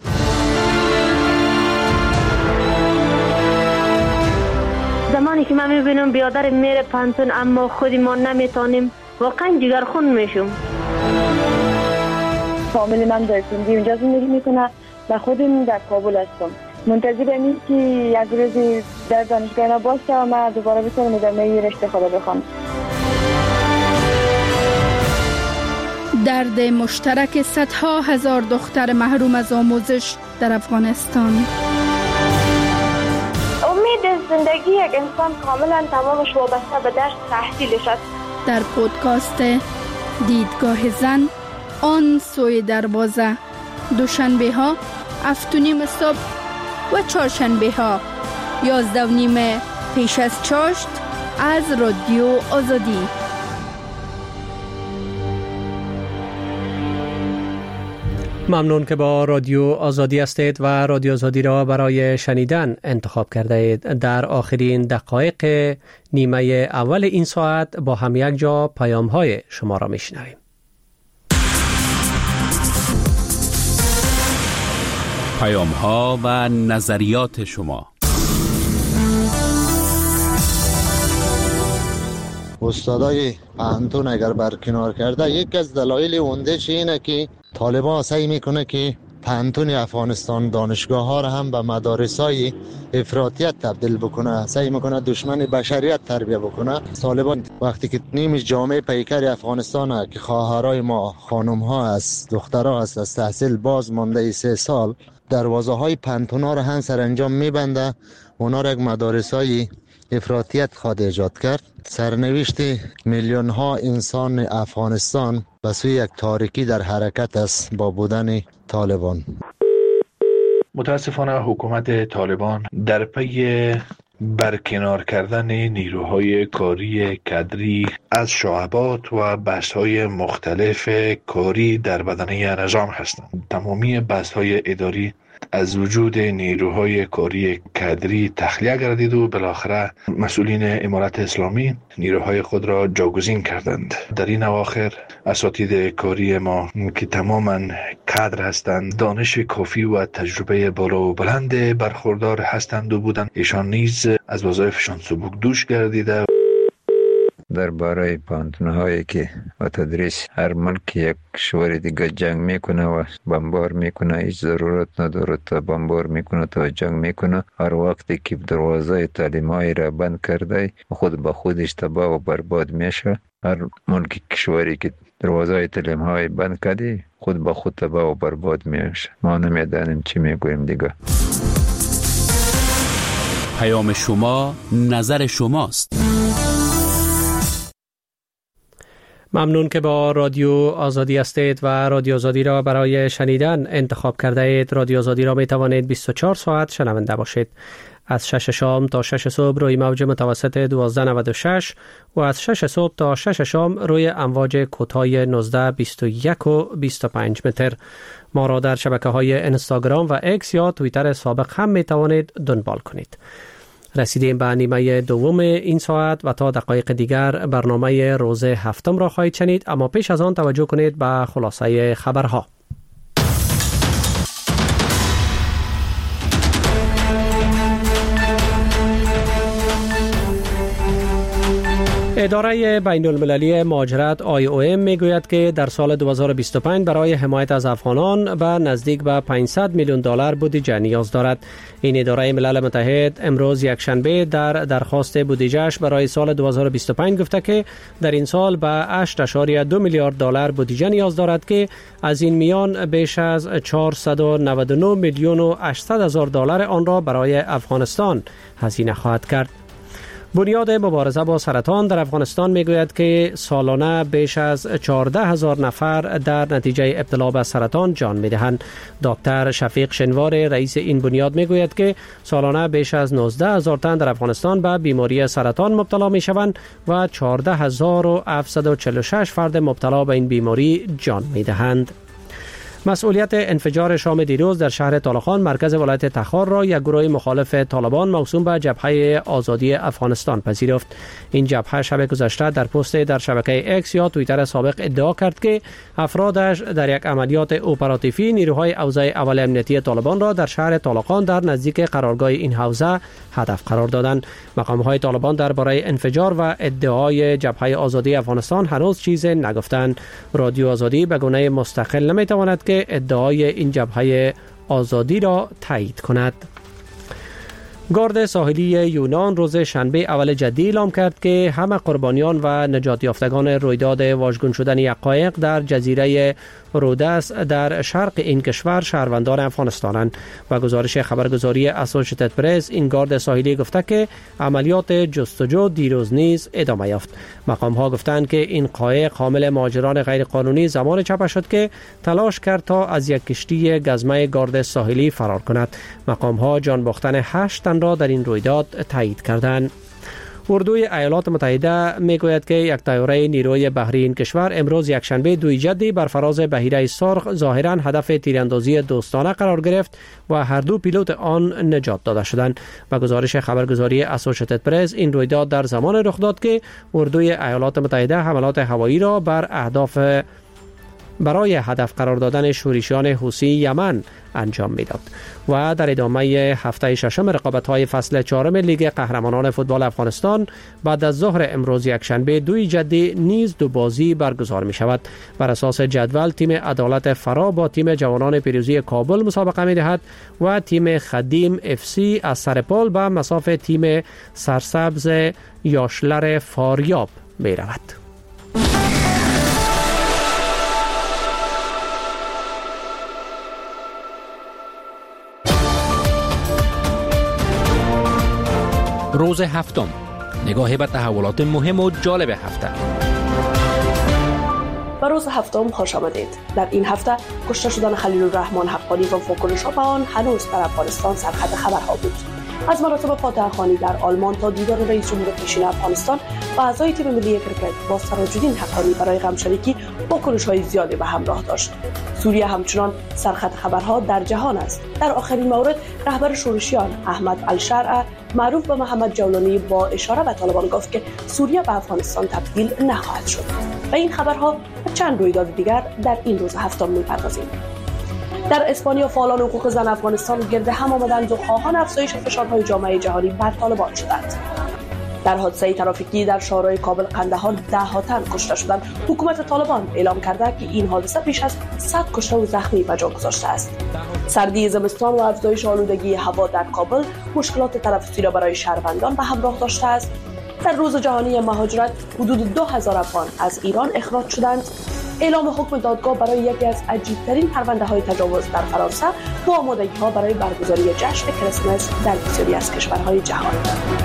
زمانی که من میبینم بیادر میره پانتون اما خودی ما نمیتونیم، واقعا جگرخون میشم. فامیل من در سندی اونجا زندگی میکنه و خودم در کابل هستم. منتظرم این که یک روزی در دانشگاه اینا باشه و من دوباره بتونم ادامه رشته خدا بخوام. درد مشترک صدها هزار دختر محروم از آموزش در افغانستان. امید زندگی یک انسان کاملا تمامش وابسته به درس تحصیلش است. در پودکاست دیدگاه زن، آن سوی دروازه، دوشنبه ها 7:30 صبح و چهارشنبه ها 11:30 پیش از چاشت از رادیو آزادی. ممنون که با رادیو آزادی هستید و رادیو آزادی را برای شنیدن انتخاب کرده اید. در آخرین دقایق نیمه اول این ساعت با هم یک جا پیام های شما را میشنویم. پیام ها و نظریات شما. استادای پانتون اگر برکنار کرده، یک از دلایل اوندهش اینه که طالبان سعی میکنه که پانتون افغانستان دانشگاه ها را هم به مدارس های افراطیت تبدیل بکنه، سعی میکنه دشمن بشریت تربیه بکنه. طالبان وقتی که نیم جامعه پیکر افغانستان که خواهرای ما خانم ها است، دخترها است، از تحصیل باز مانده 3 سال، دروازه های پانتون ها را هم سرانجام میبنده، اونا را یک مدارس های افراطیت خواد ایجاد کرد. سرنوشت میلیون ها انسان افغانستان به سوی یک تاریکی در حرکت است با بودن طالبان. متاسفانه حکومت طالبان در پی برکنار کردن نیروهای کاری کادری از شعبات و بست‌های مختلف کاری در بدنه نظام هستند. تمامی بست‌های اداری از وجود نیروهای کاری کادری تخلیه گردید و بالاخره مسئولین امارت اسلامی نیروهای خود را جاگزین کردند. در این اواخر اساتید کاری ما که تماما کادر هستند، دانش کافی و تجربه بالا و بلند برخوردار هستند و بودند، ایشان نیز از وظایفشان سبک دوش گردیده. درباره پانتونهایی که و تدریس هر ملک یک کشور دیگه جنگ میکنه و بمبار میکنه، هیچ ضرورت نداره تا بمبار میکنه تا جنگ میکنه. هر وقتی که دروازه تعلیمایی را بند کرده خود به خودش تباه و برباد میشه. هر ملک کشوری که دروازه تعلیمایی بند کرده خود به خود تباه و برباد میشه. ما نمیدانیم چی میگویم دیگه. پیام شما، نظر شماست. ممنون که با رادیو آزادی هستید و رادیو آزادی را برای شنیدن انتخاب کرده اید. رادیو آزادی را می توانید 24 ساعت شنونده باشید. از 6 شام تا 6 صبح روی موج متوسط 1296 و از 6 صبح تا 6 شام روی امواج کوتاه 19، 21 و 25 متر. ما را در شبکه‌های اینستاگرام و اکس یا توییتر سابق هم می توانید دنبال کنید. رسیدیم به نیمه دوم این ساعت و تا دقایق دیگر برنامه روز هفتم را خواهید شنید، اما پیش از آن توجه کنید به خلاصه خبرها. اداره بین المللی مهاجرت IOM میگوید که در سال 2025 برای حمایت از افغانان به نزدیک به 500 میلیون دلار بودجه نیاز دارد. این اداره ملل متحد امروز یکشنبه در درخواست بودجهش برای سال 2025 گفته که در این سال به 8.2 میلیارد دلار بودجه نیاز دارد که از این میان بیش از 499 میلیون و 800 هزار دلار آن را برای افغانستان هزینه خواهد کرد. بنیاد مبارزه با سرطان در افغانستان میگوید که سالانه بیش از 14,000 نفر در نتیجه ابتلا به سرطان جان میدهند. دکتر شفیق شنوار رئیس این بنیاد میگوید که سالانه بیش از 19,000 تن در افغانستان به بیماری سرطان مبتلا میشوند و 14,746 فرد مبتلا به این بیماری جان میدهند. مسئولیت انفجار شام دیروز در شهر طالقان مرکز ولایت تخار را یک گروه مخالف طالبان موسوم به جبهه آزادی افغانستان پذیرفت. این جبهه شب گذشته در پست در شبکه اکس یا توییتر سابق ادعا کرد که افرادش در یک عملیات اپراتیوی نیروهای حوزه اول امنیتی طالبان را در شهر طالقان در نزدیک قرارگاه این حوزه هدف قرار دادند. مقام‌های طالبان درباره انفجار و ادعای جبهه آزادی افغانستان هنوز چیزی نگفتند. رادیو آزادی به گونه مستقل نمی‌تواند که ادعای این جبهه آزادی را تایید کند. گارد ساحلی یونان روز شنبه اول جدی اعلام کرد که همه قربانیان و نجات یافتگان رویداد واژگون شدن یک قایق در جزیره رودس در شرق این کشور شهروندان افغانستانند. و گزارش خبرگزاری اسوسییتد پرس این گارد ساحلی گفته که عملیات جستجو دیروز نیز ادامه یافت. مقام ها گفتند که این قایق حامل مهاجران غیر قانونی زمان چپه شد که تلاش کرد تا از یک کشتی گزمه گارد ساحلی فرار کند. مقام ها جان باختن 8 تن را در این رویداد تایید کردند. اردوی ایالات متحده میگوید که یک طیاره نیروی بحری این کشور امروز یکشنبه 2 جدی بر فراز بحیره سرخ ظاهرا هدف تیراندازی دوستانه قرار گرفت و هر دو پیلوت آن نجات داده شدند. و گزارش خبرگزاری اسوسییتد پرس این رویداد در زمان رخ داد که اردوی ایالات متحده حملات هوایی را بر اهداف برای هدف قرار دادن شورشیان حوثی یمن انجام میداد. و در ادامه هفته ششم رقابت‌های فصل 4 لیگ قهرمانان فوتبال افغانستان بعد از ظهر امروز یکشنبه 2 جدی نیز 2 بازی برگزار می شود. بر اساس جدول تیم عدالت فرا با تیم جوانان پیروزی کابل مسابقه می دهد و تیم خدیم FC از سرپال به مساف تیم سرسبز یاشلر فاریاب می رود. روز هفتم، نگاه به تحولات مهم و جالب هفته. و روز هفتم خوش آمدید. در این هفته کشته شدن خلیل الرحمن حقانی و واکنش‌ها به آن هنوز در افغانستان سرخط خبرها بود. از مراسم فاتحه خوانی در آلمان تا دیدار رئیس جمهور پیشین افغانستان و اعضای تیم ملی کرکت با سراج‌الدین حقانی برای غمشریکی واکنش‌های زیادی به همراه داشت. سوریه همچنان سرخط خبرها در جهان است. در آخرین مورد رهبر شورشیان احمد الشرع معروف به محمد جولانی با اشاره به طالبان گفت که سوریه به افغانستان تبدیل نخواهد شد. و این خبرها و چند رویداد دیگر در این روز هفتم می‌پردازیم. در اسپانیا فعالان حقوق زن افغانستان گرد هم آمدند و خواهان افزایش فشارهای جامعه جهانی بر طالبان شدند. در حادثه ترافیکی در شهرهای کابل قندهار 10 تن کشته شدند. حکومت طالبان اعلام کرده که این حادثه بیش از 100 کشته و زخمی به جا گذاشته است. سردی زمستان و افزایش آلودگی هوا در کابل مشکلات تنفسی را برای شهروندان به همراه داشته است. در روز جهانی مهاجرت حدود 2000 افغان از ایران اخراج شدند. اعلام حکم دادگاه برای یکی از عجیب‌ترین پرونده‌های تجاوز در فرانسه و آمادگی‌ها برای برگزاری جشن کریسمس در بسیاری از کشورهای جهان.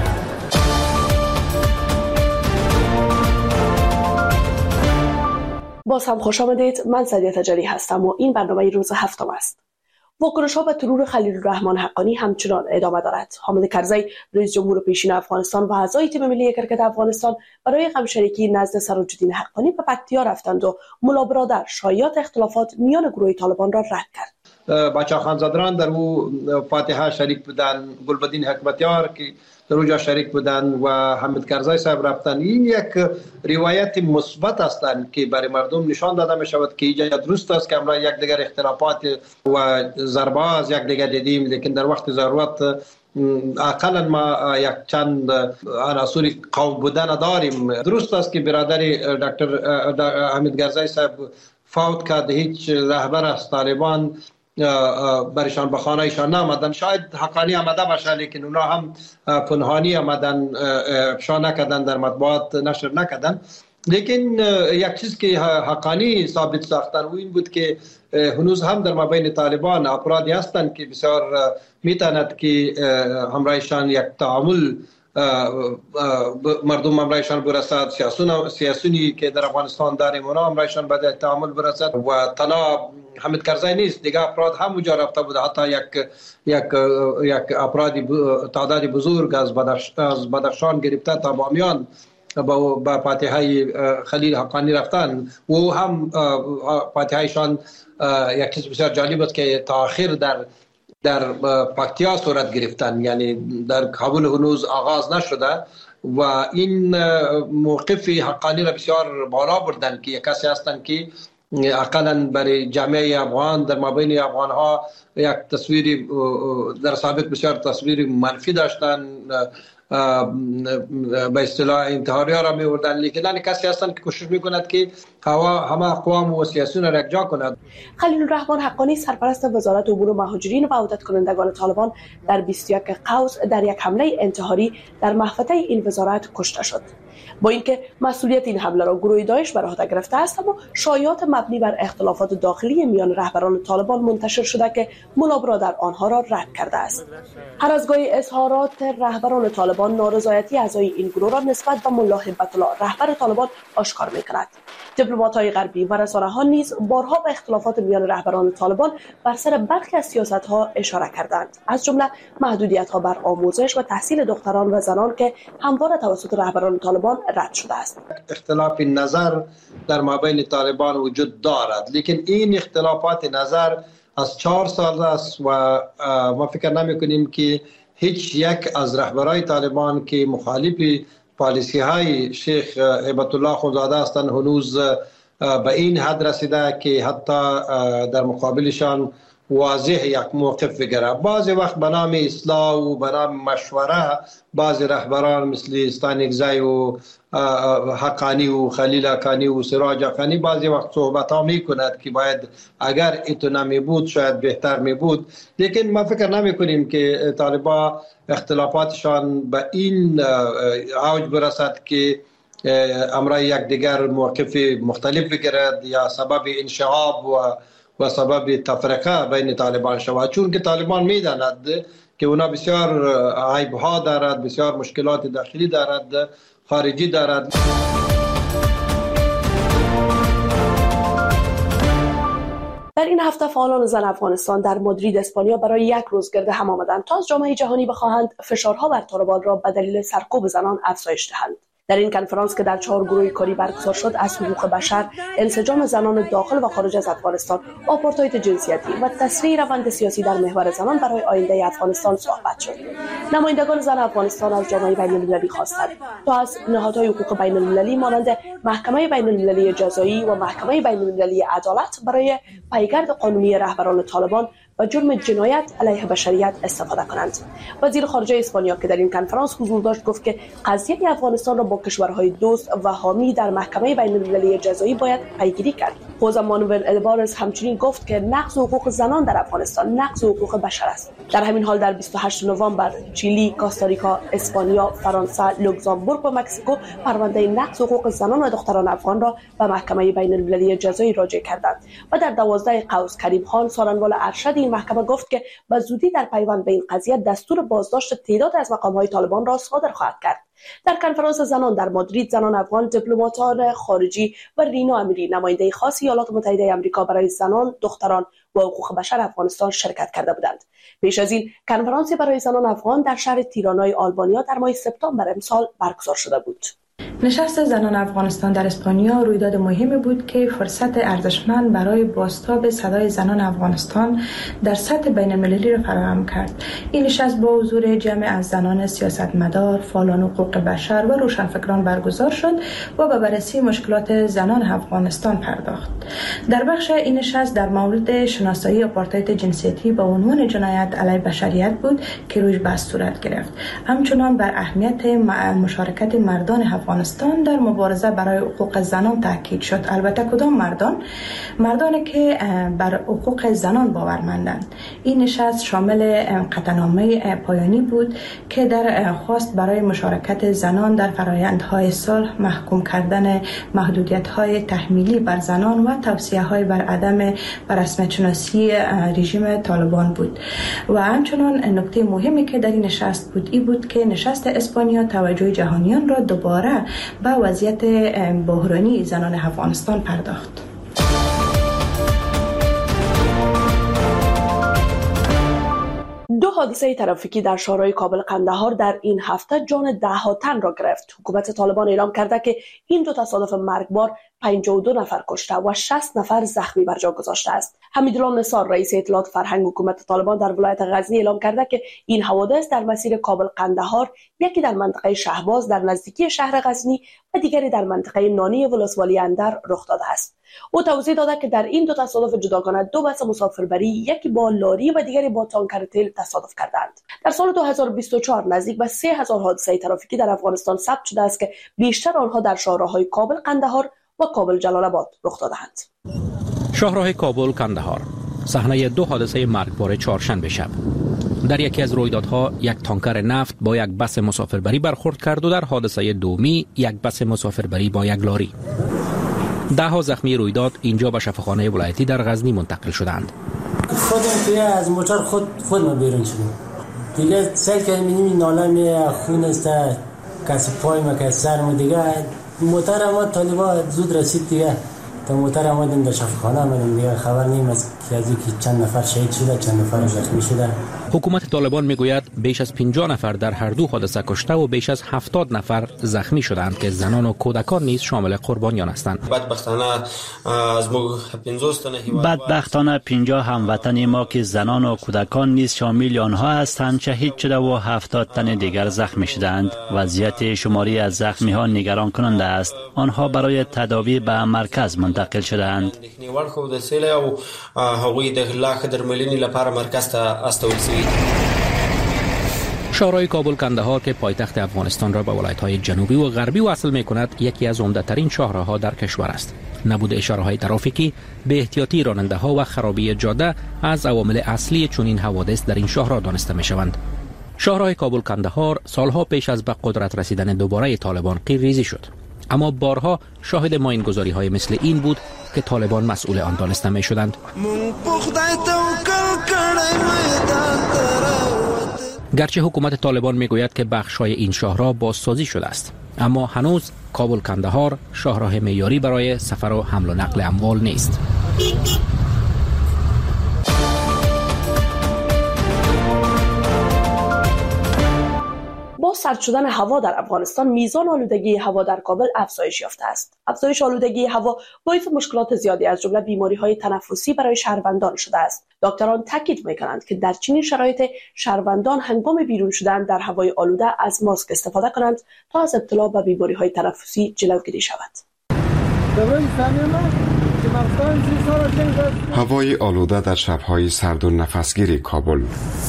باز هم خوش آمدید. من سعدیه تجاری هستم و این برنامه روز هفتم است. واکنش‌ها به ترور خلیل الرحمن حقانی همچنان ادامه دارد. حامد کرزی رئیس جمهور پیشین افغانستان و اعضای تیم ملی کرکت افغانستان برای غمشریکی نزد سراج‌الدین حقانی به پکتیا رفتند و ملا برادر شایعات اختلافات میان گروه طالبان را رد کرد. بچه خانزادران در او فاتحه شریک بودن، گلبدین حکمتیار که در اونجا شریک بودن و حامد کرزی صاحب رفتن. این یک روایت مثبت هستند که برای مردم نشان داده می شود که اینجا درست است که امروز یک دیگر اختلافات و ضربه از یک دیگر دیدیم، لیکن در وقت ضرورت اقلا ما یک چند عناصر قوم بودن داریم. درست است که برادر دکتر حامد کرزی صاحب فوت کرد، هیچ رهبر از طالبان برشان به خانه ایشان نامدن. شاید حقانی آمده باشه لیکن اونا هم پنهانی آمدن، افشا نکردن، در مطبوعات نشر نکردن. لیکن یک چیز که حقانی ثابت ساختن و این بود که هنوز هم در مابین طالبان افرادی هستند که بسیار میتواند که همراهشان یک تعامل مردم همراهشان برسد، سیاسونی که در افغانستان داریم اونا همراهشان به تعامل برسد و تنها حامد کرزی نیست، دیگه افراد هم اونجا رفته بود. حتی یک افرادی تعداد بزرگ از بدخشان گرفته تا بامیان با فاتحه خلیل حقانی رفتن و هم فاتحهشان یک چیز بسیار جالب است که تا آخر در پکتیا صورت گرفتن، یعنی در کابل هنوز آغاز نشده و این موقف حقانی را بسیار بالا بردن که یک کسی هستند که اقلا برای جامعه افغان در مابین افغان ها یک تصویری در سابق بسیار تصویر منفی داشتن، به اصطلاح انتحاری ها را می بردن، لیکن کسی هستند که کوشش می کند که همه اقوام و سیاسیون را یکجا کند. خلیل الرحمن حقانی سرپرست وزارت امور مهاجرین و عودت کنندگان طالبان در 21 قوس در یک حمله انتحاری در محوطه این وزارت کشته شد. با اینکه مسئولیت این حمله را گروه داعش بر عهده گرفته است، اما شایعات مبنی بر اختلافات داخلی میان رهبران طالبان منتشر شده که ملا برادر آنها را رد کرده است. هر از گاهی اظهارات رهبران طالبان نارضایتی اعضای این گروه را نسبت به ملا هبت الله رهبر طالبان آشکار می‌کند. دیپلمات‌های غربی و رسانه‌ها نیز بارها به اختلافات میان رهبران طالبان بر سر برخی از سیاست‌ها اشاره کردند، از جمله محدودیت‌ها بر آموزش و تحصیل دختران و زنان که همواره توسط رهبران طالبان رد شده است. اختلاف نظر در مابین طالبان وجود دارد، لیکن این اختلافات نظر از 4 سال است و ما فکر نمی‌کنیم که هیچ یک از رهبرای طالبان که مخالف پالیسی های شیخ هبت الله خونزاده هستند هنوز به این حد رسیده که حتی در مقابلشان واضح یک موقف بگیره. بعضی وقت به نام اصلاح و به نام مشوره بعضی رهبران مثل استانکزی و حقانی و خلیل حقانی و سراج حقانی بعضی وقت صحبت ها می کند که باید اگر ایتو نمی بود شاید بهتر می بود، لیکن ما فکر نمی کنیم که طالبا اختلافاتشان به این اوج برسد که امرای یک دیگر موقف مختلف بگیرد یا سبب انشعاب و سبب تفرقه بین طالبان شود، چون که طالبان میداند که اونا بسیار عیب‌ها دارد، بسیار مشکلات داخلی دارد، خارجی دارد. در این هفته فعالان زن افغانستان در مادرید اسپانیا برای یک روز گرد هم آمدند تا از جامعه جهانی بخواهند فشارها بر طالبان را به دلیل سرکوب زنان افزایش دهند. در این کنفرانس که در 4 گروه کاری برگزار شد، از حقوق بشر، انسجام زنان داخل و خارج از افغانستان، آپارتاید جنسیتی و تسریع روند سیاسی در محور زنان برای آینده افغانستان صحبت شد. نمایندگان زن افغانستان از جامعه بین‌المللی خواستند تا از نهادهای حقوق بین‌المللی مانند محکمه بین‌المللی جزایی و محکمه بین‌المللی عدالت برای پیگرد قانونی رهبران طالبان و جرم جنایت علیه بشریت استفاده کنند. وزیر خارجه اسپانیا که در این کنفرانس حضور داشت گفت که قضیه افغانستان را با کشورهای دوست و حامی در محکمه بین‌المللی جزایی باید پیگیری کرد. خوزه مانوئل البارز همچنین گفت که نقض حقوق زنان در افغانستان نقض حقوق بشر است. در همین حال در 28 نوامبر چیلی، کوستاریکا، اسپانیا، فرانسه، لوکزامبورگ و مکزیکو پرونده نقض حقوق زنان و دختران افغان را به محکمه بین‌المللی جزایی راجع کردند و در 12 قوس کریم خان سارنوال ارشد این محکمه گفت که به زودی در پیوند به این قضیه دستور بازداشت تعداد از مقام‌های طالبان را صادر خواهد کرد. در کنفرانس زنان در مادرید، زنان افغان، دیپلماتان خارجی و رینا امیری، نماینده خاص ایالات متحده آمریکا برای زنان، دختران و حقوق بشر افغانستان شرکت کرده بودند. پیش از این کنفرانسی برای زنان افغان در شهر تیرانای آلبانیا در ماه سپتامبر امسال برگزار شده بود. نشست زنان افغانستان در اسپانیا رویداد مهمی بود که فرصت ارزشمند برای بازتاب صدای زنان افغانستان در سطح بین‌المللی را فراهم کرد. این نشست با حضور جمع از زنان سیاستمدار، فعالان حقوق بشر و روشنفکران برگزار شد و به بررسی مشکلات زنان افغانستان پرداخت. در بخش این نشست در مورد شناسایی آپارتاید جنسیتی به عنوان جنایت علیه بشریت بود که روی بحث صورت گرفت. همچنان بر اهمیت مشارکت مردان افغانستان در مبارزه برای حقوق زنان تاکید شد. البته کدام مردانی که بر حقوق زنان باورمندند. این نشست شامل قطعنامه پایانی بود که در خواست برای مشارکت زنان در فرآیندهای صلح، محکوم کردن محدودیت‌های تحمیلی بر زنان و توصیه‌های بر عدم رسمیت‌شناسی رژیم طالبان بود. و همچنان نکته مهمی که در این نشست بود این بود که نشست اسپانیا توجه جهانیان را دوباره به وضعیت بحرانی زنان افغانستان پرداخت. دو حادثه ترافیکی در شهرهای کابل قندهار در این هفته جان ده‌ها تن را گرفت. حکومت طالبان اعلام کرده که این دو تصادف مرگبار 52 نفر کشته و 60 نفر زخمی بر جا گذاشته است. حمیدالله نثار رئیس اطلاعات فرهنگ حکومت طالبان در ولایت غزنی اعلام کرده که این حوادث در مسیر کابل قندهار، یکی در منطقه شهباز در نزدیکی شهر غزنی و دیگری در منطقه نانی ولسوالی اندر رخ داده است. او توضیح داده که در این دو تصادف جداگانه دو بس مسافربری، یکی با لاری و دیگری با تانکر تیل تصادف کردند. در سال 2024 نزدیک به 3000 حادثه ترافیکی در افغانستان ثبت شده است که بیشتر آنها در شاهراه‌های کابل قندهار و کابل جلال آباد رخ داده‌اند. شاهراه کابل قندهار صحنه دو حادثه مرگبار چهارشنبه شب. در یکی از رویدادها یک تانکر نفت با یک بس مسافربری برخورد کرد و در حادثه دومی یک بس مسافربری با یک لاری. ده‌ها زخمی رویداد اینجا به شفاخانه ولایتی در غزنی منتقل شدند. خودم توی از موتور خود ما بیرون شدیم. دیگه سال که می‌بینیم ناله می خون است، کسی پای ما کسی سر ما دیگه موتور ما طالبا زود رسید دیگه. تا موتر آمدیم در شفاخانه آمدیم دیگه خبر نیم از که چند نفر شهید شده، چند نفر زخمی شده. حکومت طالبان میگوید بیش از 50 نفر در هر دو حادثه کشته و بیش از 70 نفر زخمی شدند که زنان و کودکان نیز شامل قربانیان هستند. بدبختانه 50 هموطن ما که زنان و کودکان نیز شامل آنها هستند شهید شده و 70 تن دیگر زخمی شدند. وضعیت شماری از زخمی ها نگران کننده است. آنها برای تداوی به مرکز منتقل شدند. شهرهای کابل قندهار که پایتخت افغانستان را به ولایت‌های جنوبی و غربی وصل می‌کند، یکی از عمده‌ترین شاهراه‌ها در کشور است. نبود اشاره‌های ترافیکی، به احتیاطی راننده‌ها و خرابی جاده از عوامل اصلی چنین حوادث در این شاهراه دانسته می‌شوند. شاهراه کابل قندهار سالها پیش از به قدرت رسیدن دوباره طالبان قیرریزی شد. اما بارها شاهد ماینگذاری‌های مثل این بود که طالبان مسئول آن دانسته می‌شدند. گرچه حکومت طالبان میگوید که بخش‌های این شاهراه بازسازی شده است، اما هنوز کابل قندهار شاهراه معیاری برای سفر و حمل و نقل اموال نیست. با سرد شدن هوا در افغانستان میزان آلودگی هوا در کابل افزایش یافته است. افزایش آلودگی هوا باعث مشکلات زیادی از جمله بیماری‌های تنفسی برای شهروندان شده است. دکتران تاکید می‌کنند که در چنین شرایط شهروندان هنگام بیرون شدن در هوای آلوده از ماسک استفاده کنند تا از ابتلا به بیماری‌های تنفسی جلوگیری شود. هوای آلوده در شب‌های سرد و نفسگیر کابل.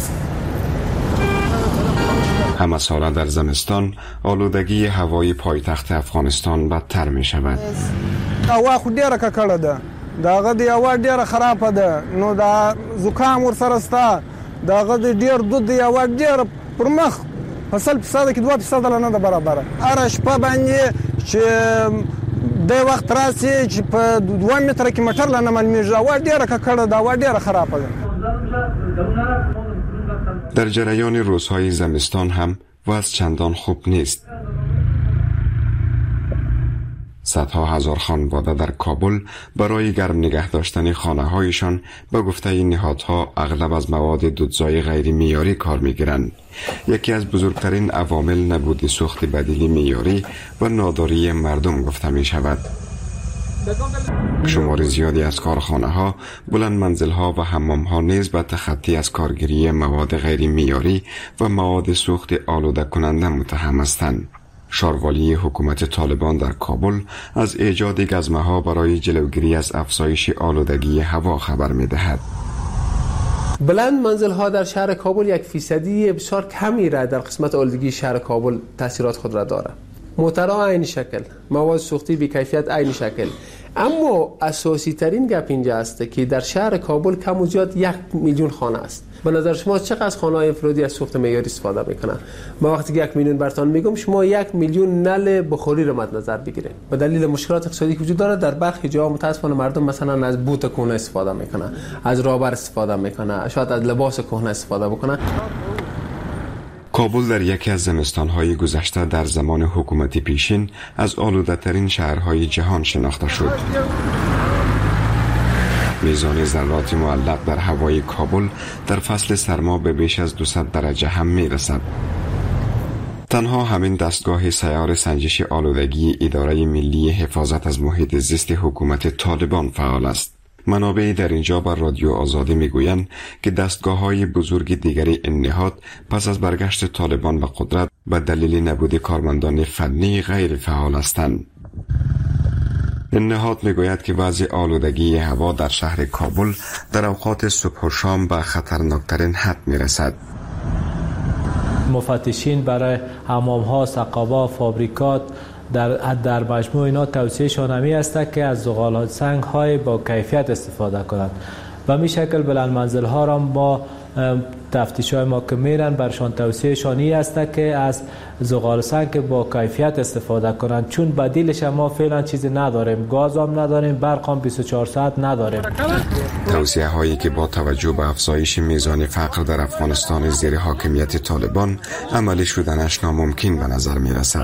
همه ساله در زمستان آلودگی هوای پایتخت افغانستان بدتر می شود. هوا خو ډیره ککړه ده، داغه دی هوا ډیره خرابه ده، نو دا زکام ورسره ستا، داغه دی ډیر دود دی هوا ډیره پرمخ فصل فساد کې 2% نه ده برابر. هر شپه باندې چې د وخت راسي چې په 2 متره کې مټر لنه معلومیږي، هوا ډیره ککړه ده، هوا ډیره خرابه ده. در جریان روزهای زمستان هم وضع چندان خوب نیست. صدها هزار خانواده در کابل برای گرم نگه داشتن خانه‌هایشان به گفته نهادها اغلب از مواد دودزای غیر معیاری کار می‌گیرند. یکی از بزرگترین عوامل نبود سوخت بدیل معیاری و ناداری مردم گفته می‌شود. شمار زیادی از کارخانه‌ها، بلند منزل‌ها و حمام‌ها نیز به تخطی از کارگیری مواد غیر معیاری و مواد سوخت آلوده کننده متهم هستند. شاروالی حکومت طالبان در کابل از ایجاد گزمه‌ها برای جلوگیری از افزایش آلودگی هوا خبر می‌دهد. بلند منزل‌ها در شهر کابل 1% بسیار کمی را در قسمت آلودگی شهر کابل تاثیرات خود را دارد. موترها عین شکل، مواد سوختی بی‌کیفیت عین شکل. اما اساسی ترین گپ اینجا است که در شهر کابل کم و زیاد 1 میلیون خانه است. به نظر شما چقدر خانه‌های انفرادی از سوخت معیاری استفاده میکنن؟ ما وقتی که 1 میلیون برتان میگم، شما 1 میلیون نل بخاری رو مد نظر بگیرید. به دلیل مشکلات اقتصادی که وجود داره در برخی جاها متاسفانه مردم مثلا از بوت کهنه استفاده میکنن، از رابر استفاده میکنن، شاید از لباس کهنه استفاده بکنن. کابل در یکی از زمستان‌های گذشته در زمان حکومت پیشین از آلوده‌ترین شهرهای جهان شناخته شد. میزان ذرات معلق در هوای کابل در فصل سرما به بیش از 200 درجه هم میرسد. تنها همین دستگاه سیار سنجش آلودگی اداره ملی حفاظت از محیط زیست حکومت طالبان فعال است. منابعی در اینجا بر رادیو آزادی میگویند که دستگاه‌های بزرگ دیگری این نهاد پس از برگشت طالبان به قدرت به دلیل نبود کارمندان فنی غیر فعال هستند. این نهاد میگوید که وضع آلودگی هوا در شهر کابل در اوقات صبح و شام به خطرناکترین حد میرسد. مفتشین برای حمام‌ها، سقاب‌ها، فابریکات در مجموع اینا توصیه‌شان همی است که از زغال سنگ‌های با کیفیت استفاده کنند. و می شکل بلند منزل‌ها را با تفتیش‌های ما که میرن برشان توصیه‌شان این است که از زغال سنگ با کیفیت استفاده کنند، چون بدیلش ما فعلا چیزی نداریم، گاز هم نداریم، برق هم 24 ساعت نداریم. توصیه هایی که با توجه به افزایش میزان فقر در افغانستان زیر حاکمیت طالبان عملی شدنش ناممکن به نظر می رسد.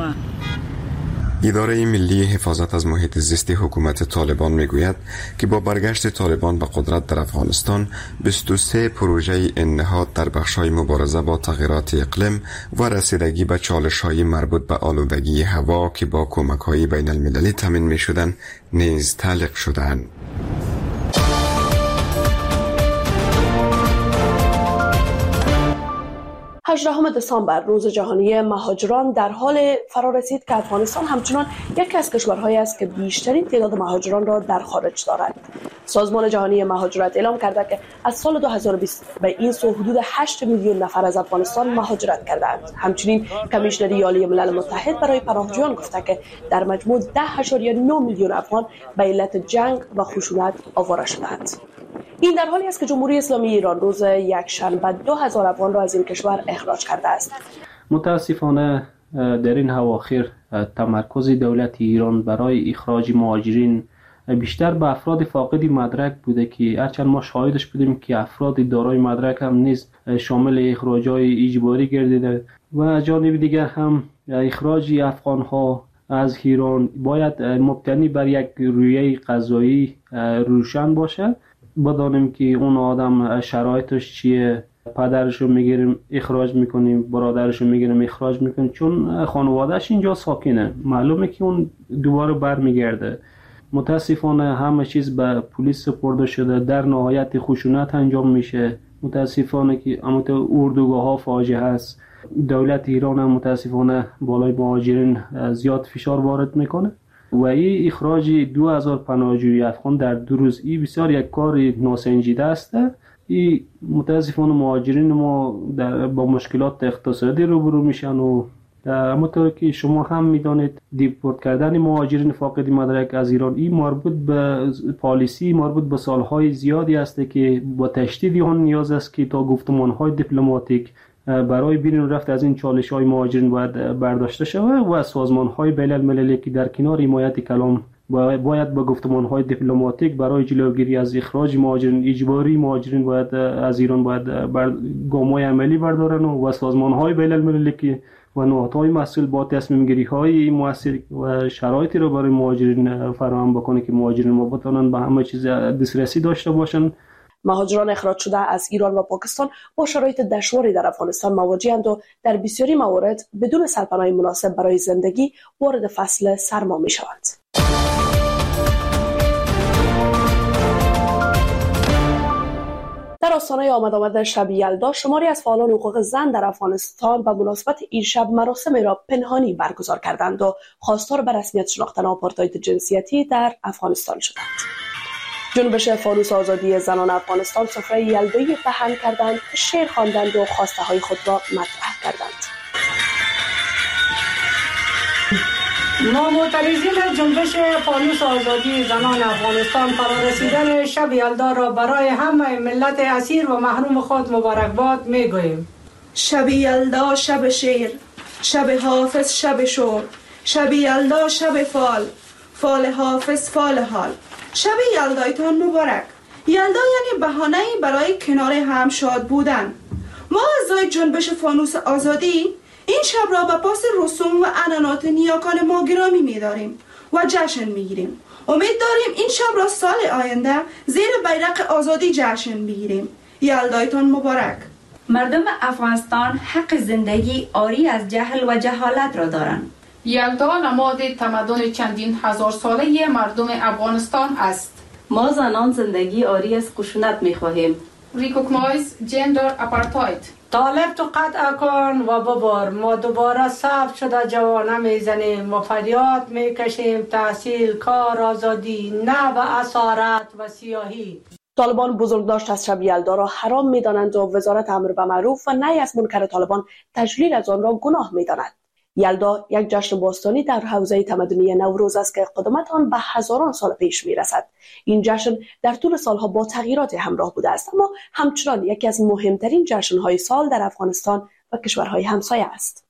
اداره ملی حفاظت از محیط زیست حکومت طالبان میگوید که با برگشت طالبان به قدرت در افغانستان 23 پروژه این نهاد در بخش‌های مبارزه با تغییرات اقلیم و رسیدگی به چالش‌های مربوط به آلودگی هوا که با کمک‌های بین المللی تامین می‌شدند نیز تعلیق شدند. 18 دسامبر روز جهانی مهاجران در حال فرا رسید که افغانستان همچنان یکی از کشورهایی است که بیشترین تعداد مهاجران را در خارج دارد. سازمان جهانی مهاجرت اعلام کرده که از سال 2020 به این سو حدود 8 میلیون نفر از افغانستان مهاجرت کردند. همچنین کمیشنری عالی ملل متحد برای پناهجویان گفته که در مجموع 10.9 میلیون افغان به علت جنگ و خشونت آواره شدند. این در حالی است که جمهوری اسلامی ایران روز یکشنبه 2000 افغان را از این کشور اخراج کرده است. متاسفانه در این اواخر تمرکز دولت ایران برای اخراج مهاجرین بیشتر به افراد فاقد مدرک بوده که هرچند ما شاهدش بودیم که افراد دارای مدرک هم نیز شامل اخراج‌های اجباری گردیده و جانب دیگر هم اخراج افغان‌ها از ایران باید مبتنی بر یک رویه قضایی روشن باشه. بدانیم که اون آدم شرایطش چیه، پدرشو میگیریم اخراج میکنیم، برادرشو میگیریم اخراج میکنیم، چون خانوادهش اینجا ساکنه. معلومه که اون دوباره برمیگرده. متاسفانه همه چیز به پلیس سپرده شده، در نهایت خشونت انجام میشه. متاسفانه که اردوگاه ها فاجعه هست. دولت ایران هم متاسفانه بالای مهاجرین زیاد فشار وارد میکنه و این اخراج 2000 پناهجوی افغان در 2 روز این بسیار یک کار ناسنجیده است. این متاسفانه مهاجرین ما با مشکلات اقتصادی روبرو میشن و همونطور که شما هم میدانید دیپورت کردن مهاجرین فاقد مدرک از ایران این مربوط به پالیسی، مربوط به سالهای زیادی است که با تشدید آن نیاز است که تا گفتمانهای دیپلماتیک برای بیرون رفت از این چالش‌های مهاجرین باید برداشته شود و سازمان‌های بین‌المللی که در کنار حمایت کلام باید با گفتمان‌های دیپلماتیک برای جلوگیری از اخراج مهاجرین، اجباری مهاجرین باید از ایران باید گام‌های عملی بردارن و سازمان‌های بین‌المللی که و نهادهای مسئول با تصمیم گیری‌های مؤثر و شرایطی رو برای مهاجرین فراهم بکنه که مهاجرین ما بتونن به همه چیز دسترسی داشته باشن. مهاجران اخراج شده از ایران و پاکستان با شرایط دشواری در افغانستان مواجه‌اند و در بسیاری موارد بدون سرپناه مناسب برای زندگی وارد فصل سرما می‌شوند. در آستانه آمد شب یلدا شماری از فعالان حقوق زن در افغانستان به مناسبت این شب مراسم را پنهانی برگزار کردند و خواستار به رسمیت شناختن آپارتاید جنسیتی در افغانستان شدند. جنبش فانوس آزادی زنان افغانستان سفره یلدایی پهن کردند، شعر خواندند و خواسته های خود را مطرح کردند. ما معترضین جنبش فانوس آزادی زنان افغانستان فرارسیدن شب یلدا را برای همه ملت اسیر و محروم خود مبارکباد میگوییم. شب یلدا شب شیر، شب حافظ شب شور، شب یلدا شب فال، فال حافظ فال حال. شب یلدایتان مبارک. یلدا یعنی بهانه‌ای برای کنار هم شاد بودن. ما اعضای جنبش فانوس آزادی این شب را به پاس رسوم و عنعنات نیاکان ما گرامی می‌داریم و جشن می‌گیریم. امید داریم این شب را سال آینده زیر بیرق آزادی جشن بگیریم. یلدایتان مبارک. مردم افغانستان حق زندگی عاری از جهل و جهالت را دارند. یلدا نماد تمدن چندین هزار ساله مردم افغانستان است. ما زنان زندگی عاری از خشونت می‌خواهیم. ریکوگنایز جندر اپارتاید. طالب تو قطع کن و ببار. ما دوباره ثبت شده جوانه میزنیم و فریاد میکشیم تحصیل، کار، آزادی، نه به اسارت و سیاهی. طالبان بزرگداشت از شب یلدا را حرام می‌دانند و وزارت امر به معروف و نهی از منکر طالبان تجلیل از آن را گناه می‌داند. یلدا یک جشن باستانی در حوزه تمدنی نوروز است که قدمت آن به هزاران سال پیش می‌رسد. این جشن در طول سالها با تغییرات همراه بوده است، اما همچنان یکی از مهمترین جشن‌های سال در افغانستان و کشورهای همسایه است.